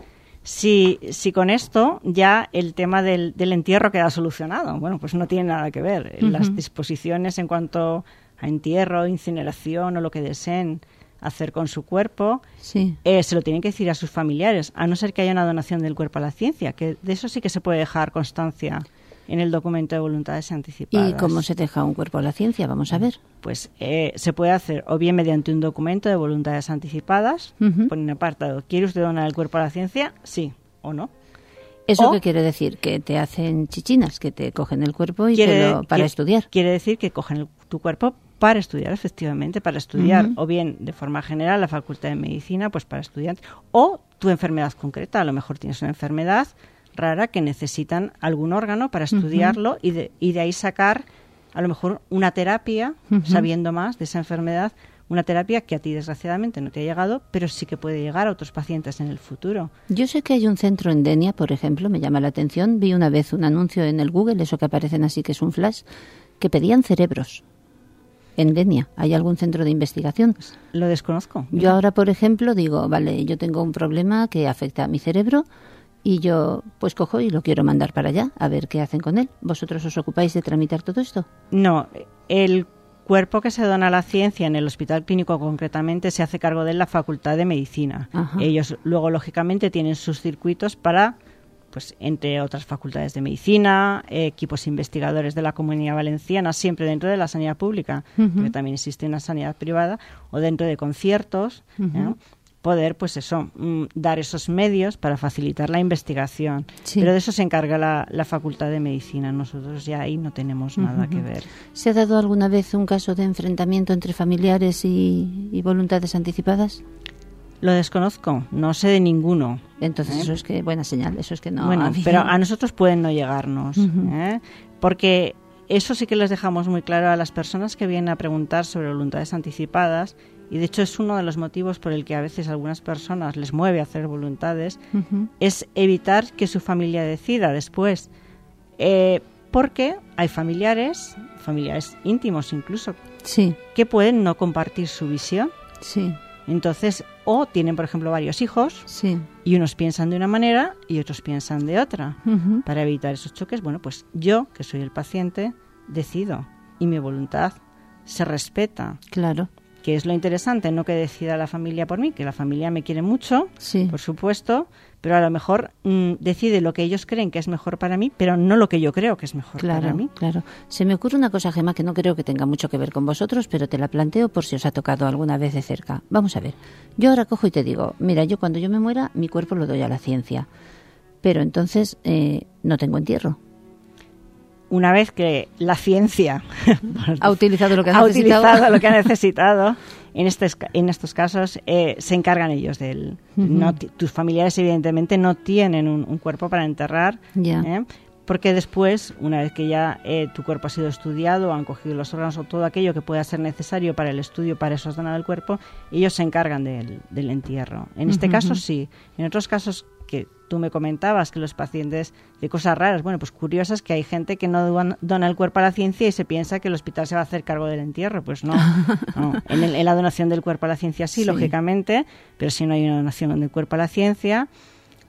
[SPEAKER 6] si con esto ya el tema del entierro queda solucionado. Bueno, pues no tiene nada que ver. Las disposiciones en cuanto a entierro, incineración o lo que deseen hacer con su cuerpo, se lo tienen que decir a sus familiares, a no ser que haya una donación del cuerpo a la ciencia, que de eso sí que se puede dejar constancia en el documento de voluntades anticipadas.
[SPEAKER 3] ¿Y cómo se deja un cuerpo a la ciencia? Vamos a ver.
[SPEAKER 6] Pues se puede hacer o bien mediante un documento de voluntades anticipadas, pone un apartado, ¿quiere usted donar el cuerpo a la ciencia? Sí o no.
[SPEAKER 3] ¿Eso qué quiere decir? Que te hacen chichinas, que te cogen el cuerpo y para estudiar.
[SPEAKER 6] Quiere decir que cogen tu cuerpo para estudiar, efectivamente, para estudiar, o bien de forma general la Facultad de Medicina, pues para estudiantes, o tu enfermedad concreta. A lo mejor tienes una enfermedad rara que necesitan algún órgano para estudiarlo y de ahí sacar a lo mejor una terapia, sabiendo más de esa enfermedad, una terapia que a ti desgraciadamente no te ha llegado, pero sí que puede llegar a otros pacientes en el futuro.
[SPEAKER 3] Yo sé que hay un centro en Denia, por ejemplo, me llama la atención. Vi una vez un anuncio en el Google, eso que aparecen así que es un flash, que pedían cerebros. En Denia, ¿hay algún centro de investigación?
[SPEAKER 6] Lo desconozco.
[SPEAKER 3] Yo ahora, por ejemplo, digo, vale, yo tengo un problema que afecta a mi cerebro y yo pues cojo y lo quiero mandar para allá, a ver qué hacen con él. ¿Vosotros os ocupáis de tramitar todo esto?
[SPEAKER 6] No, el cuerpo que se dona a la ciencia en el Hospital Clínico concretamente se hace cargo de la Facultad de Medicina. Ellos luego, lógicamente, tienen sus circuitos para, pues entre otras facultades de medicina, equipos investigadores de la Comunidad Valenciana, siempre dentro de la sanidad pública, porque también existe una sanidad privada, o dentro de conciertos, poder, pues eso, dar esos medios para facilitar la investigación. Pero de eso se encarga la Facultad de Medicina. Nosotros ya ahí no tenemos nada que ver.
[SPEAKER 3] ¿Se ha dado alguna vez un caso de enfrentamiento entre familiares y voluntades anticipadas?
[SPEAKER 6] Lo desconozco, no sé de ninguno.
[SPEAKER 3] Entonces eso es que buena señal, eso es que no.
[SPEAKER 6] Bueno, pero a nosotros pueden no llegarnos, porque eso sí que les dejamos muy claro a las personas que vienen a preguntar sobre voluntades anticipadas, y de hecho es uno de los motivos por el que a veces a algunas personas les mueve a hacer voluntades, es evitar que su familia decida después, porque hay familiares íntimos incluso, que pueden no compartir su visión. Entonces, o tienen, por ejemplo, varios hijos y unos piensan de una manera y otros piensan de otra. Para evitar esos choques, bueno, pues yo, que soy el paciente, decido y mi voluntad se respeta.
[SPEAKER 3] Claro.
[SPEAKER 6] Que es lo interesante, no que decida la familia por mí, que la familia me quiere mucho, por supuesto, pero a lo mejor decide lo que ellos creen que es mejor para mí, pero no lo que yo creo que es mejor para mí.
[SPEAKER 3] Claro. Se me ocurre una cosa, Gema, que no creo que tenga mucho que ver con vosotros, pero te la planteo por si os ha tocado alguna vez de cerca. Vamos a ver, yo ahora cojo y te digo, mira, yo cuando yo me muera, mi cuerpo lo doy a la ciencia, pero entonces no tengo entierro.
[SPEAKER 6] Una vez que la ciencia
[SPEAKER 3] ha utilizado lo que ha
[SPEAKER 6] necesitado, en estos casos se encargan ellos de él. Tus familiares evidentemente no tienen un cuerpo para enterrar, porque después, una vez que ya tu cuerpo ha sido estudiado, han cogido los órganos o todo aquello que pueda ser necesario para el estudio, para eso has donado el cuerpo, ellos se encargan del entierro. En este caso sí. En otros casos que tú me comentabas, que los pacientes de cosas raras, bueno, pues curiosas, que hay gente que no dona el cuerpo a la ciencia y se piensa que el hospital se va a hacer cargo del entierro. Pues no. En la donación del cuerpo a la ciencia sí, lógicamente, pero si no hay una donación del cuerpo a la ciencia,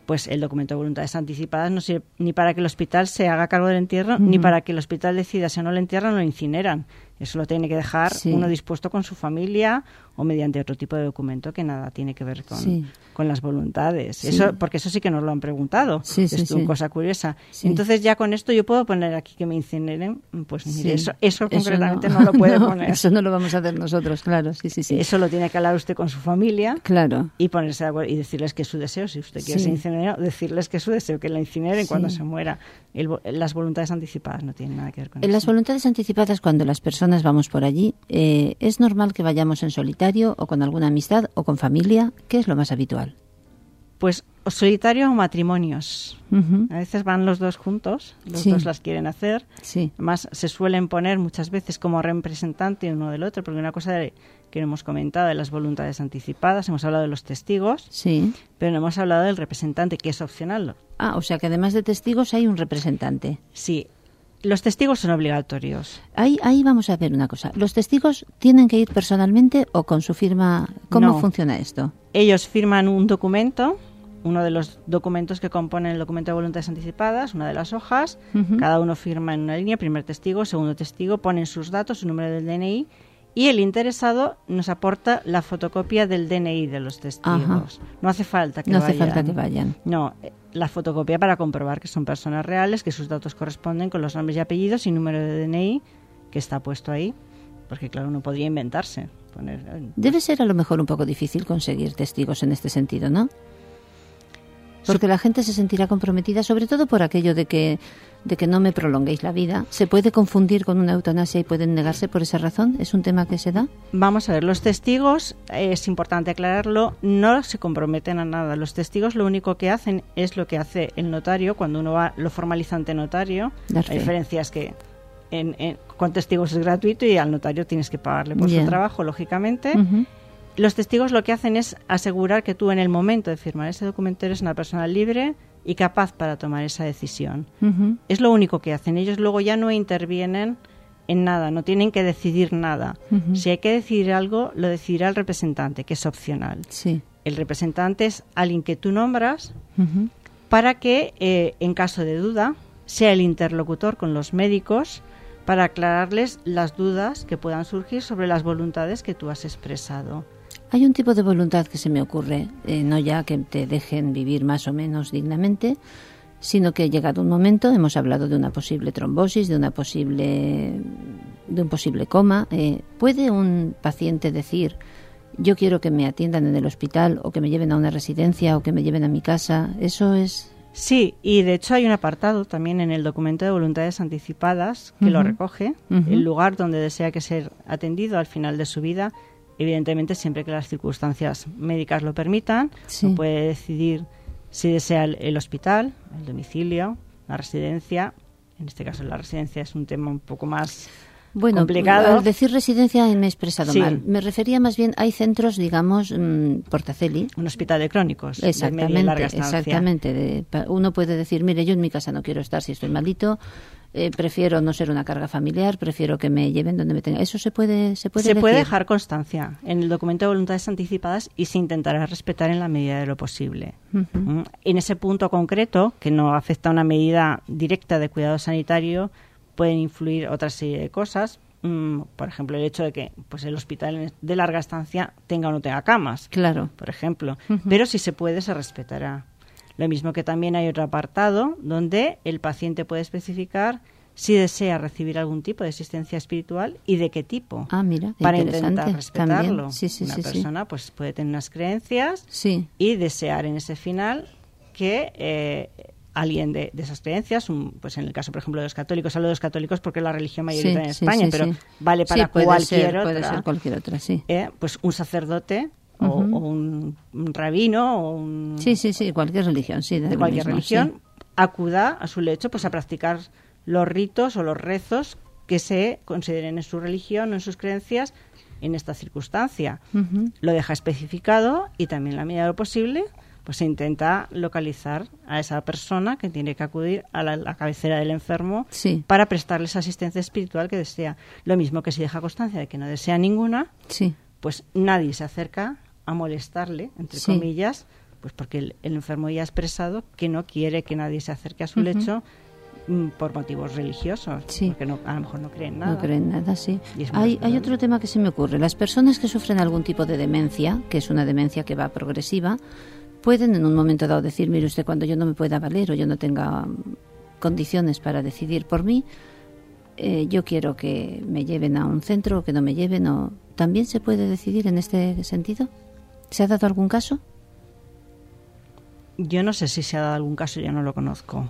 [SPEAKER 6] pues el documento de voluntades anticipadas no sirve ni para que el hospital se haga cargo del entierro, ni para que el hospital decida si no lo entierran o lo incineran. Eso lo tiene que dejar uno dispuesto con su familia o mediante otro tipo de documento que nada tiene que ver con las voluntades.
[SPEAKER 3] Sí.
[SPEAKER 6] Eso, porque eso sí que nos lo han preguntado. Es una cosa curiosa.
[SPEAKER 3] Sí.
[SPEAKER 6] Entonces ya con esto yo puedo poner aquí que me incineren. Pues mire, eso concretamente no lo puede poner.
[SPEAKER 3] Eso no lo vamos a hacer nosotros, claro. Sí.
[SPEAKER 6] Eso lo tiene que hablar usted con su familia.
[SPEAKER 3] Claro.
[SPEAKER 6] Y ponerse de acuerdo y decirles que es su deseo. Si usted quiere ser incinerado, decirles que es su deseo, que la incineren cuando se muera. Las voluntades anticipadas no tienen nada que ver con eso.
[SPEAKER 3] En las voluntades anticipadas, cuando las personas vamos por allí, ¿es normal que vayamos en solitario o con alguna amistad o con familia? ¿Qué es lo más habitual?
[SPEAKER 6] Pues solitario o matrimonios. A veces van los dos juntos, los dos las quieren hacer.
[SPEAKER 3] Sí.
[SPEAKER 6] Además, se suelen poner muchas veces como representante uno del otro, porque una cosa que no hemos comentado de las voluntades anticipadas, hemos hablado de los testigos, pero no hemos hablado del representante, que es opcional.
[SPEAKER 3] O sea que además de testigos hay un representante.
[SPEAKER 6] Sí. Los testigos son obligatorios.
[SPEAKER 3] Ahí vamos a ver una cosa. ¿Los testigos tienen que ir personalmente o con su firma? ¿Cómo funciona esto?
[SPEAKER 6] Ellos firman un documento, uno de los documentos que componen el documento de voluntades anticipadas, una de las hojas. Cada uno firma en una línea, primer testigo, segundo testigo, ponen sus datos, su número del DNI, y el interesado nos aporta la fotocopia del DNI de los testigos. No hace falta que vayan. No, la fotocopia para comprobar que son personas reales, que sus datos corresponden con los nombres y apellidos y número de DNI que está puesto ahí, porque claro, uno podría inventarse.
[SPEAKER 3] Debe ser a lo mejor un poco difícil conseguir testigos en este sentido, ¿no? Porque la gente se sentirá comprometida, sobre todo por aquello de que no me prolonguéis la vida. ¿Se puede confundir con una eutanasia y pueden negarse por esa razón? ¿Es un tema que se da?
[SPEAKER 6] Vamos a ver, los testigos, es importante aclararlo, no se comprometen a nada. Los testigos lo único que hacen es lo que hace el notario cuando uno va, lo formaliza ante notario. La diferencia es que con testigos es gratuito y al notario tienes que pagarle por su trabajo, lógicamente. Los testigos lo que hacen es asegurar que tú en el momento de firmar ese documento eres una persona libre y capaz para tomar esa decisión. Es lo único que hacen. Ellos luego ya no intervienen en nada, no tienen que decidir nada. Si hay que decidir algo, lo decidirá el representante, que es opcional. El representante es alguien que tú nombras para que, en caso de duda, sea el interlocutor con los médicos para aclararles las dudas que puedan surgir sobre las voluntades que tú has expresado.
[SPEAKER 3] Hay un tipo de voluntad que se me ocurre, no ya que te dejen vivir más o menos dignamente, sino que llegado un momento, hemos hablado de una posible trombosis, de un posible coma. ¿Puede un paciente decir, yo quiero que me atiendan en el hospital o que me lleven a una residencia o que me lleven a mi casa? ¿Eso es...?
[SPEAKER 6] Sí, y de hecho hay un apartado también en el documento de voluntades anticipadas que lo recoge, el lugar donde desea que sea atendido al final de su vida. Evidentemente, siempre que las circunstancias médicas lo permitan, puede decidir si desea el hospital, el domicilio, la residencia. En este caso, la residencia es un tema un poco más complicado.
[SPEAKER 3] Al decir residencia me he expresado mal. Me refería más bien, hay centros, digamos, Portaceli.
[SPEAKER 6] Un hospital de crónicos,
[SPEAKER 3] exactamente,
[SPEAKER 6] de media y larga estancia.
[SPEAKER 3] Exactamente. Uno puede decir, mire, yo en mi casa no quiero estar si estoy malito, prefiero no ser una carga familiar, prefiero que me lleven donde me tengan. ¿Eso se puede
[SPEAKER 6] dejar constancia en el documento de voluntades anticipadas y se intentará respetar en la medida de lo posible. En ese punto concreto, que no afecta a una medida directa de cuidado sanitario, pueden influir otra serie de cosas. Por ejemplo, el hecho de que el hospital de larga estancia tenga o no tenga camas.
[SPEAKER 3] Claro.
[SPEAKER 6] Por ejemplo. Pero si se puede, se respetará. Lo mismo que también hay otro apartado donde el paciente puede especificar si desea recibir algún tipo de asistencia espiritual y de qué tipo.
[SPEAKER 3] Mira,
[SPEAKER 6] para intentar respetarlo.
[SPEAKER 3] Una
[SPEAKER 6] persona pues puede tener unas creencias y desear en ese final que alguien de esas creencias, pues en el caso, por ejemplo, de los católicos, hablo de los católicos porque es la religión mayoritaria en España, pero vale para cualquier otra.
[SPEAKER 3] Puede ser cualquier otra,
[SPEAKER 6] pues un sacerdote o un rabino o un...
[SPEAKER 3] cualquier religión,
[SPEAKER 6] de cualquier religión, acuda a su lecho pues a practicar los ritos o los rezos que se consideren en su religión o en sus creencias en esta circunstancia. Lo deja especificado y también en la medida de lo posible pues se intenta localizar a esa persona que tiene que acudir a la cabecera del enfermo para prestarle esa asistencia espiritual que desea. Lo mismo que si deja constancia de que no desea ninguna, pues nadie se acerca a molestarle, entre comillas, Pues porque el enfermo ya ha expresado que no quiere que nadie se acerque a su lecho por motivos religiosos,
[SPEAKER 3] Sí.
[SPEAKER 6] porque a lo mejor no creen nada.
[SPEAKER 3] No creen nada, sí.
[SPEAKER 6] Y es muy
[SPEAKER 3] Hay
[SPEAKER 6] respetable.
[SPEAKER 3] otro tema que se me ocurre. Las personas que sufren algún tipo de demencia, que es una demencia que va progresiva, pueden en un momento dado decir, mire usted, cuando yo no me pueda valer o yo no tenga condiciones para decidir por mí, yo quiero que me lleven a un centro o que no me lleven. O ¿también se puede decidir en este sentido? ¿Se ha dado algún caso?
[SPEAKER 6] Yo no sé si se ha dado algún caso, yo no lo conozco.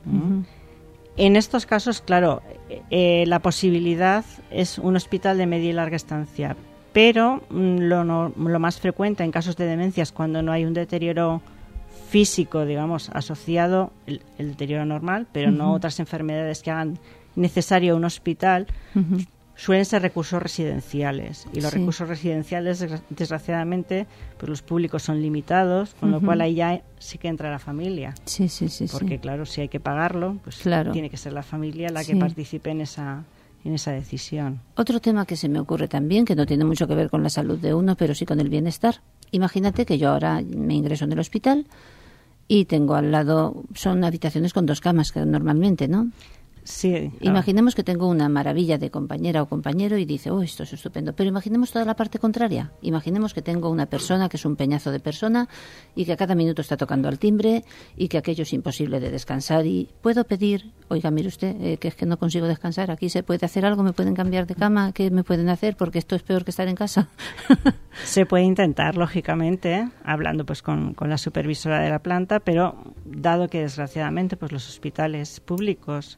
[SPEAKER 6] En estos casos, claro, la posibilidad es un hospital de media y larga estancia, pero lo más frecuente en casos de demencias, cuando no hay un deterioro físico, digamos, asociado, el deterioro normal, pero no otras enfermedades que hagan necesario un hospital, suelen ser recursos residenciales. Y los
[SPEAKER 3] Sí.
[SPEAKER 6] recursos residenciales, desgraciadamente, pues los públicos son limitados, con lo cual ahí ya sí que entra la familia.
[SPEAKER 3] Sí, sí, sí.
[SPEAKER 6] Porque,
[SPEAKER 3] sí.
[SPEAKER 6] claro, si hay que pagarlo, pues
[SPEAKER 3] Claro.
[SPEAKER 6] tiene que ser la familia la
[SPEAKER 3] Sí.
[SPEAKER 6] que participe en esa decisión.
[SPEAKER 3] Otro tema que se me ocurre también, que no tiene mucho que ver con la salud de uno, pero sí con el bienestar. Imagínate que yo ahora me ingreso en el hospital y tengo al lado, son habitaciones con 2 camas, que normalmente, ¿no?
[SPEAKER 6] Sí, claro.
[SPEAKER 3] Imaginemos que tengo una maravilla de compañera o compañero y dice, oh, esto es estupendo. Pero imaginemos toda la parte contraria. Imaginemos que tengo una persona que es un peñazo de persona y que a cada minuto está tocando al timbre y que aquello es imposible de descansar. Y puedo pedir, oiga, mire usted, que es que no consigo descansar. Aquí se puede hacer algo, me pueden cambiar de cama, ¿qué me pueden hacer? Porque esto es peor que estar en casa.
[SPEAKER 6] Se puede intentar, lógicamente, hablando pues con la supervisora de la planta, pero dado que desgraciadamente pues los hospitales públicos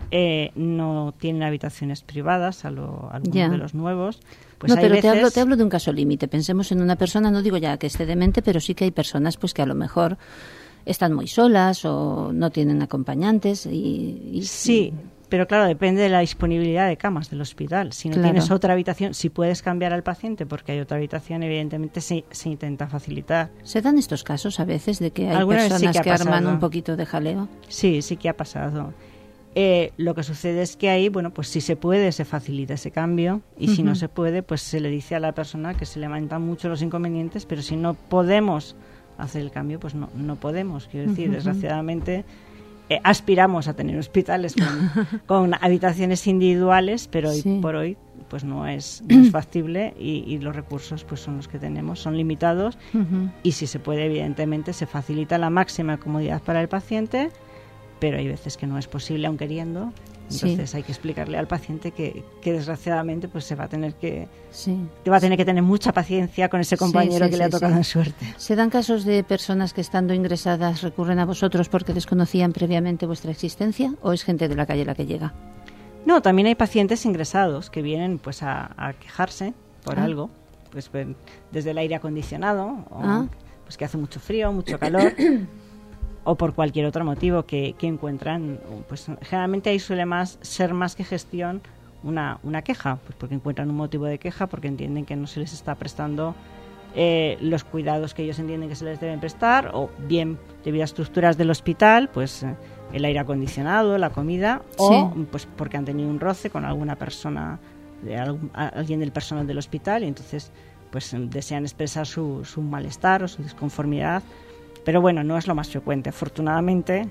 [SPEAKER 6] no tienen habitaciones privadas, algunos
[SPEAKER 3] Ya.
[SPEAKER 6] de los nuevos, pues
[SPEAKER 3] no,
[SPEAKER 6] hay
[SPEAKER 3] pero
[SPEAKER 6] veces...
[SPEAKER 3] te hablo de un caso límite. Pensemos en una persona, no digo ya que esté demente, pero sí que hay personas pues que a lo mejor están muy solas o no tienen acompañantes y
[SPEAKER 6] Sí, pero claro, depende de la disponibilidad de camas del hospital. Si no
[SPEAKER 3] Claro.
[SPEAKER 6] tienes otra habitación, si puedes cambiar al paciente porque hay otra habitación, evidentemente se intenta facilitar.
[SPEAKER 3] ¿Se dan estos casos a veces de que hay
[SPEAKER 6] Alguna vez sí
[SPEAKER 3] personas
[SPEAKER 6] que
[SPEAKER 3] que,
[SPEAKER 6] ha
[SPEAKER 3] arman
[SPEAKER 6] pasado.
[SPEAKER 3] un poquito de jaleo?
[SPEAKER 6] Sí, sí que ha pasado. Lo que sucede es que ahí, bueno, pues si se puede, se facilita ese cambio y si no se puede, pues se le dice a la persona que se le lamentan mucho los inconvenientes, pero si no podemos hacer el cambio, pues no podemos. Quiero decir, desgraciadamente aspiramos a tener hospitales con habitaciones individuales, pero
[SPEAKER 3] Sí.
[SPEAKER 6] hoy por hoy pues no es factible y los recursos pues son los que tenemos, son limitados y si se puede, evidentemente, se facilita la máxima comodidad para el paciente, pero hay veces que no es posible aun queriendo. Entonces hay que explicarle al paciente que desgraciadamente pues se va a tener que tener mucha paciencia con ese compañero que le ha tocado en suerte.
[SPEAKER 3] ¿Se dan casos de personas que estando ingresadas recurren a vosotros porque desconocían previamente vuestra existencia o es gente de la calle la que llega?
[SPEAKER 6] No, también hay pacientes ingresados que vienen pues a quejarse por algo, pues desde el aire acondicionado, o, pues que hace mucho frío, mucho calor, o por cualquier otro motivo que encuentran. Pues generalmente ahí suele ser más que gestión una queja, pues porque encuentran un motivo de queja, porque entienden que no se les está prestando los cuidados que ellos entienden que se les deben prestar, o bien debido a estructuras del hospital, pues el aire acondicionado, la comida, o pues porque han tenido un roce con alguna persona, alguien del personal del hospital, y entonces pues desean expresar su malestar o su disconformidad. Pero bueno, no es lo más frecuente, afortunadamente.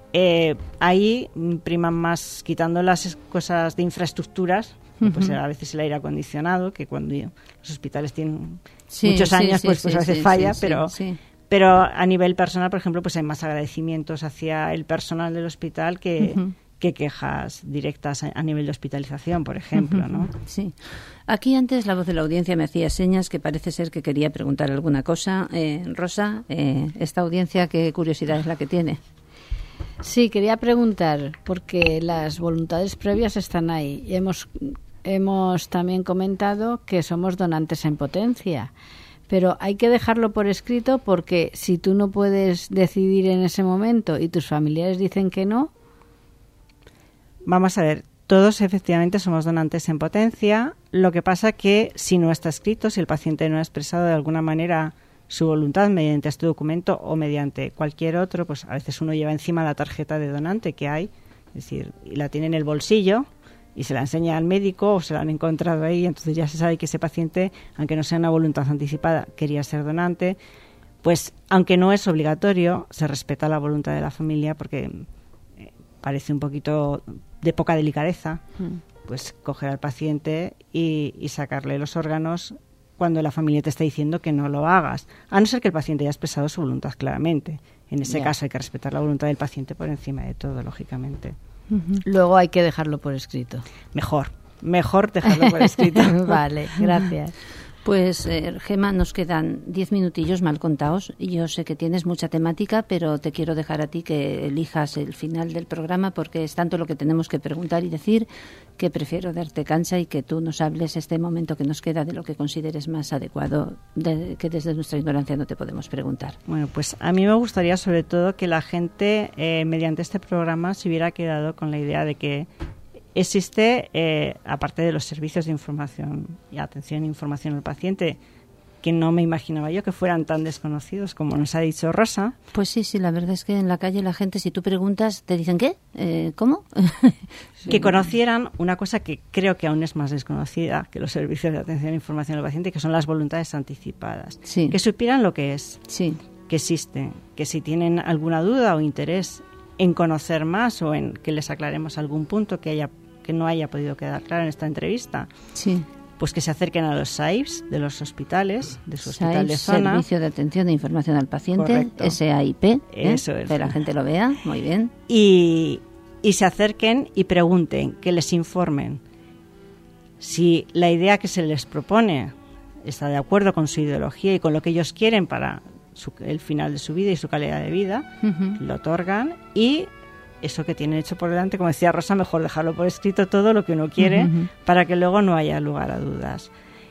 [SPEAKER 6] Ahí priman más, quitando las cosas de infraestructuras, pues a veces el aire acondicionado, que cuando los hospitales tienen muchos años, pues a veces falla, pero a nivel personal, por ejemplo, pues hay más agradecimientos hacia el personal del hospital que quejas directas a nivel de hospitalización, por ejemplo, ¿no?
[SPEAKER 3] Sí. Aquí antes la voz de la audiencia me hacía señas que parece ser que quería preguntar alguna cosa. Rosa, esta audiencia, ¿qué curiosidad es la que tiene?
[SPEAKER 4] Sí, quería preguntar, porque las voluntades previas están ahí. Hemos también comentado que somos donantes en potencia, pero hay que dejarlo por escrito porque si tú no puedes decidir en ese momento y tus familiares dicen que no...
[SPEAKER 6] Vamos a ver, todos efectivamente somos donantes en potencia. Lo que pasa que si no está escrito, si el paciente no ha expresado de alguna manera su voluntad mediante este documento o mediante cualquier otro, pues a veces uno lleva encima la tarjeta de donante que hay, es decir, y la tiene en el bolsillo y se la enseña al médico o se la han encontrado ahí, entonces ya se sabe que ese paciente, aunque no sea una voluntad anticipada, quería ser donante. pues aunque no es obligatorio, se respeta la voluntad de la familia porque parece un poquito de poca delicadeza, pues coger al paciente y sacarle los órganos cuando la familia te está diciendo que no lo hagas, a no ser que el paciente haya expresado su voluntad claramente. En ese caso hay que respetar la voluntad del paciente por encima de todo, lógicamente.
[SPEAKER 4] Luego hay que dejarlo por escrito.
[SPEAKER 6] Mejor dejarlo por escrito.
[SPEAKER 4] Vale, gracias.
[SPEAKER 3] Pues, Gemma, nos quedan 10 minutillos mal contados. Yo sé que tienes mucha temática, pero te quiero dejar a ti que elijas el final del programa porque es tanto lo que tenemos que preguntar y decir que prefiero darte cancha y que tú nos hables este momento que nos queda de lo que consideres más adecuado, que desde nuestra ignorancia no te podemos preguntar.
[SPEAKER 6] Bueno, pues a mí me gustaría sobre todo que la gente, mediante este programa, se hubiera quedado con la idea de que existe, aparte de los servicios de información y atención e información al paciente, que no me imaginaba yo que fueran tan desconocidos como nos ha dicho Rosa.
[SPEAKER 3] Pues sí, la verdad es que en la calle la gente, si tú preguntas, te dicen ¿qué? ¿Cómo?
[SPEAKER 6] Que conocieran una cosa que creo que aún es más desconocida que los servicios de atención e información al paciente, que son las voluntades anticipadas.
[SPEAKER 3] Sí.
[SPEAKER 6] Que supieran lo que es,
[SPEAKER 3] sí,
[SPEAKER 6] que existe, que si tienen alguna duda o interés en conocer más o en que les aclaremos algún punto que no haya podido quedar claro en esta entrevista,
[SPEAKER 3] sí,
[SPEAKER 6] pues que se acerquen a los SAIPs de los hospitales, de su hospital de zona.
[SPEAKER 3] Servicio de Atención e Información al Paciente,
[SPEAKER 6] Correcto.
[SPEAKER 3] SAIP,
[SPEAKER 6] Eso es.
[SPEAKER 3] que la gente lo vea, muy bien.
[SPEAKER 6] Y se acerquen y pregunten, que les informen si la idea que se les propone está de acuerdo con su ideología y con lo que ellos quieren para el final de su vida y su calidad de vida, lo otorgan, y eso que tienen hecho por delante, como decía Rosa, mejor dejarlo por escrito todo lo que uno quiere para que luego no haya lugar a dudas.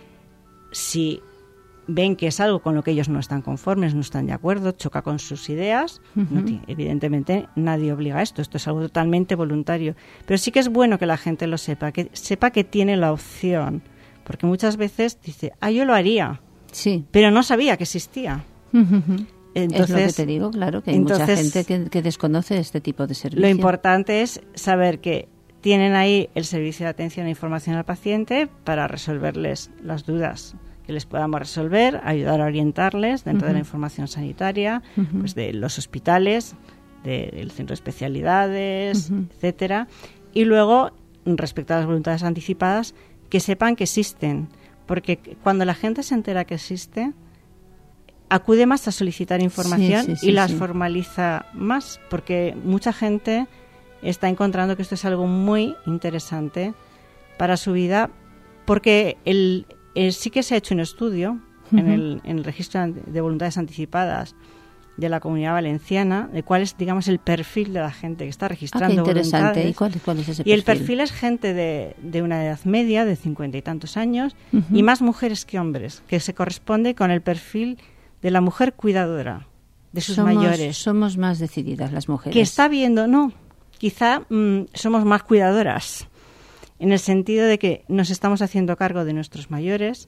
[SPEAKER 6] Si ven que es algo con lo que ellos no están conformes, no están de acuerdo, choca con sus ideas, evidentemente nadie obliga a esto es algo totalmente voluntario. Pero sí que es bueno que la gente lo sepa que tiene la opción, porque muchas veces dice, yo lo haría,
[SPEAKER 3] sí,
[SPEAKER 6] pero no sabía que existía. Entonces,
[SPEAKER 3] es lo que te digo, claro, que hay mucha gente que desconoce este tipo de servicio.
[SPEAKER 6] Lo importante es saber que tienen ahí el servicio de atención e información al paciente para resolverles las dudas que les podamos resolver, ayudar a orientarles dentro de la información sanitaria, pues de los hospitales, del centro de especialidades, etcétera. Y luego, respecto a las voluntades anticipadas, que sepan que existen, porque cuando la gente se entera que existe, acude más a solicitar información y las formaliza más, porque mucha gente está encontrando que esto es algo muy interesante para su vida, porque sí que se ha hecho un estudio en el registro de voluntades anticipadas de la Comunidad Valenciana, de cuál es, digamos, el perfil de la gente que está registrando
[SPEAKER 3] qué interesante.
[SPEAKER 6] voluntades.
[SPEAKER 3] ¿Y cuál es ese perfil?
[SPEAKER 6] Y el perfil es gente de una edad media, de 50 y tantos años, y más mujeres que hombres, que se corresponde con el perfil de la mujer cuidadora, de sus mayores.
[SPEAKER 3] Somos más decididas las mujeres.
[SPEAKER 6] Que está viendo, quizá somos más cuidadoras, en el sentido de que nos estamos haciendo cargo de nuestros mayores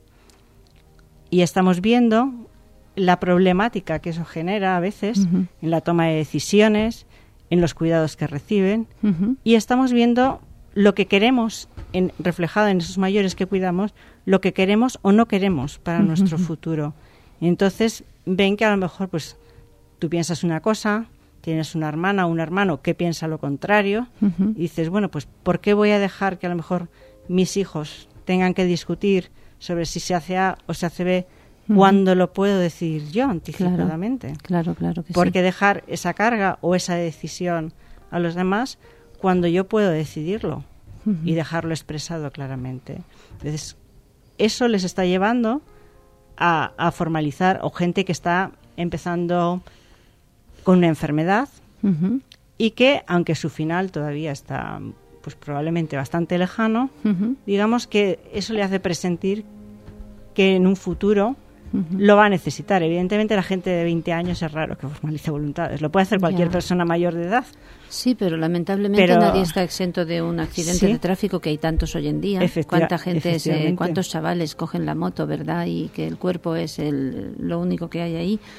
[SPEAKER 6] y estamos viendo la problemática que eso genera a veces en la toma de decisiones, en los cuidados que reciben, y estamos viendo lo que queremos reflejado en esos mayores que cuidamos, lo que queremos o no queremos para nuestro futuro. Entonces ven que a lo mejor pues tú piensas una cosa, tienes una hermana o un hermano que piensa lo contrario, y dices, bueno, pues ¿por qué voy a dejar que a lo mejor mis hijos tengan que discutir sobre si se hace A o se hace B cuando lo puedo decidir yo anticipadamente?
[SPEAKER 3] Claro que
[SPEAKER 6] Porque dejar esa carga o esa decisión a los demás cuando yo puedo decidirlo y dejarlo expresado claramente. Entonces, eso les está llevando a formalizar, o gente que está empezando con una enfermedad y que, aunque su final todavía está pues probablemente bastante lejano, digamos que eso le hace presentir que en un futuro lo va a necesitar. Evidentemente la gente de 20 años es raro que formalice voluntades, lo puede hacer cualquier persona mayor de edad.
[SPEAKER 3] Sí, pero lamentablemente nadie está exento de un accidente de tráfico, que hay tantos hoy en día. ¿Cuánta gente, cuántos chavales cogen la moto, verdad? Y que el cuerpo es lo único que hay ahí.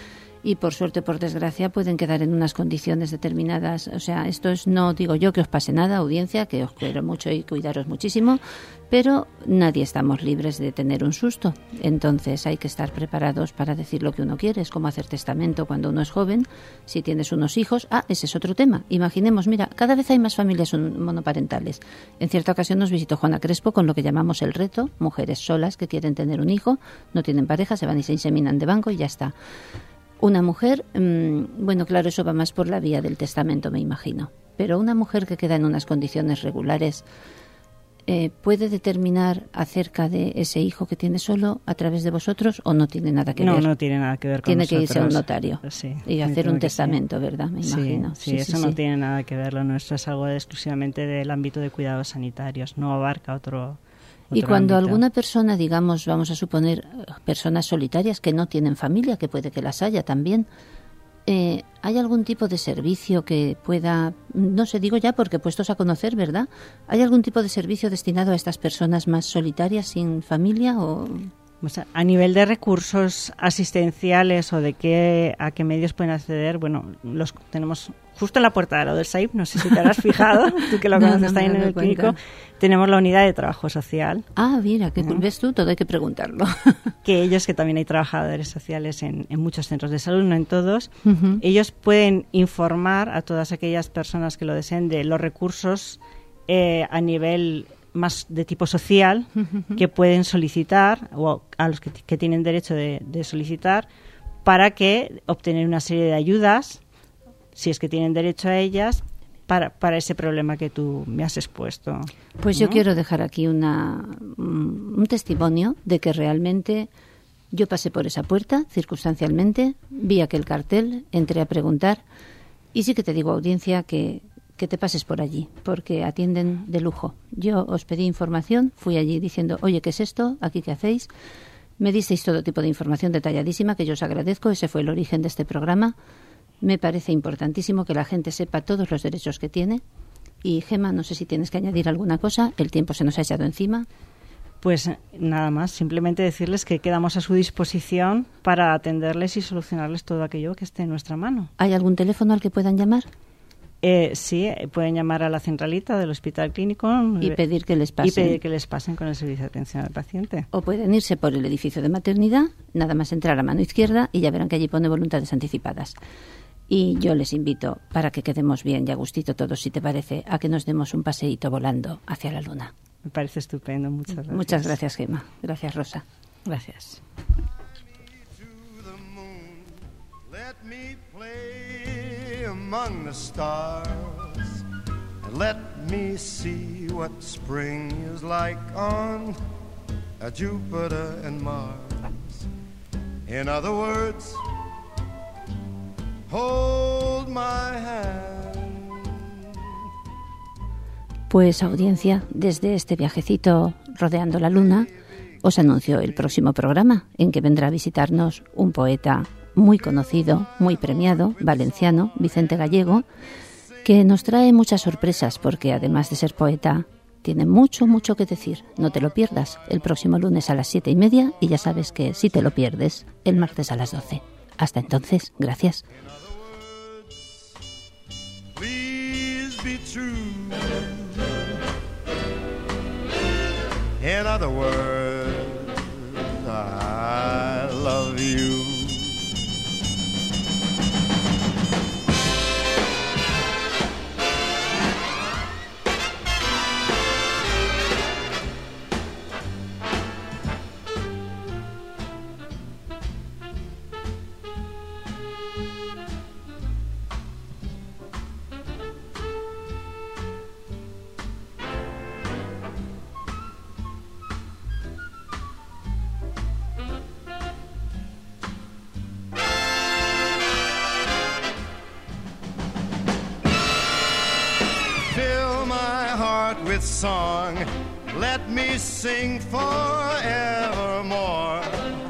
[SPEAKER 3] y por suerte o por desgracia pueden quedar en unas condiciones determinadas. O sea, esto es, no digo yo que os pase nada, audiencia, que os quiero mucho y cuidaros muchísimo, pero nadie estamos libres de tener un susto. Entonces hay que estar preparados para decir lo que uno quiere. Es como hacer testamento cuando uno es joven. Si tienes unos hijos, ese es otro tema. Imaginemos, mira, cada vez hay más familias monoparentales. En cierta ocasión nos visitó Juana Crespo con lo que llamamos el reto, mujeres solas que quieren tener un hijo, no tienen pareja, se van y se inseminan de banco y ya está. Una mujer, bueno, claro, eso va más por la vía del testamento, me imagino. Pero una mujer que queda en unas condiciones regulares ¿puede determinar acerca de ese hijo que tiene solo a través de vosotros o no tiene nada que ver?
[SPEAKER 6] No tiene nada que ver con
[SPEAKER 3] tiene
[SPEAKER 6] nosotros.
[SPEAKER 3] Tiene que irse a un notario y hacer un testamento,
[SPEAKER 6] sí.
[SPEAKER 3] ¿verdad? Me imagino.
[SPEAKER 6] Sí, eso no tiene nada que ver. Lo nuestro es algo exclusivamente del ámbito de cuidados sanitarios. No abarca otro
[SPEAKER 3] y cuando
[SPEAKER 6] ámbito.
[SPEAKER 3] Alguna persona, digamos, vamos a suponer, personas solitarias que no tienen familia, que puede que las haya también, ¿hay algún tipo de servicio que pueda, no sé, digo ya porque puestos a conocer, ¿verdad? ¿Hay algún tipo de servicio destinado a estas personas más solitarias sin familia o...?
[SPEAKER 6] O sea, a nivel de recursos asistenciales o de a qué medios pueden acceder, bueno, los tenemos justo en la puerta de lado del SAIP, no sé si te habrás fijado, tú que lo conoces también en el clínico, tenemos la unidad de trabajo social.
[SPEAKER 3] Mira, que ves tú, todo hay que preguntarlo.
[SPEAKER 6] Que también hay trabajadores sociales en muchos centros de salud, no en todos. Ellos pueden informar a todas aquellas personas que lo deseen de los recursos a nivel más de tipo social que pueden solicitar o a los que tienen derecho de solicitar para que obtener una serie de ayudas, si es que tienen derecho a ellas, para ese problema que tú me has expuesto.
[SPEAKER 3] Pues yo quiero dejar aquí un testimonio de que realmente yo pasé por esa puerta circunstancialmente, vi aquel cartel, entré a preguntar y sí que te digo, audiencia, que te pases por allí, porque atienden de lujo. Yo os pedí información, fui allí diciendo, oye, ¿qué es esto? ¿Aquí qué hacéis? Me disteis todo tipo de información detalladísima, que yo os agradezco, ese fue el origen de este programa. Me parece importantísimo que la gente sepa todos los derechos que tiene. Y, Gemma, no sé si tienes que añadir alguna cosa, el tiempo se nos ha echado encima.
[SPEAKER 6] Pues nada más, simplemente decirles que quedamos a su disposición para atenderles y solucionarles todo aquello que esté en nuestra mano.
[SPEAKER 3] ¿Hay algún teléfono al que puedan llamar?
[SPEAKER 6] Sí, pueden llamar a la centralita del Hospital Clínico
[SPEAKER 3] y pedir que les pasen.
[SPEAKER 6] Y pedir que les pasen con el servicio de atención al paciente.
[SPEAKER 3] O pueden irse por el edificio de maternidad, nada más entrar a mano izquierda y ya verán que allí pone voluntades anticipadas. Y yo les invito, para que quedemos bien y a gustito todos, si te parece, a que nos demos un paseíto volando hacia la luna.
[SPEAKER 6] Me parece estupendo, muchas gracias.
[SPEAKER 3] Muchas gracias, Gemma. Gracias, Rosa.
[SPEAKER 4] Gracias.
[SPEAKER 5] Let me play among the stars and let me see what spring is like on Jupiter and Mars. In other words, hold my hand.
[SPEAKER 3] Pues, audiencia, desde este viajecito rodeando la luna, os anuncio el próximo programa en que vendrá a visitarnos un poeta muy conocido, muy premiado, valenciano, Vicente Gallego, que nos trae muchas sorpresas porque además de ser poeta, tiene mucho, mucho que decir. No te lo pierdas el próximo lunes a las 7:30 y ya sabes que si te lo pierdes, el martes a las 12. Hasta entonces, gracias.
[SPEAKER 5] Please be true. In other words, I love you. With song, let me sing forevermore.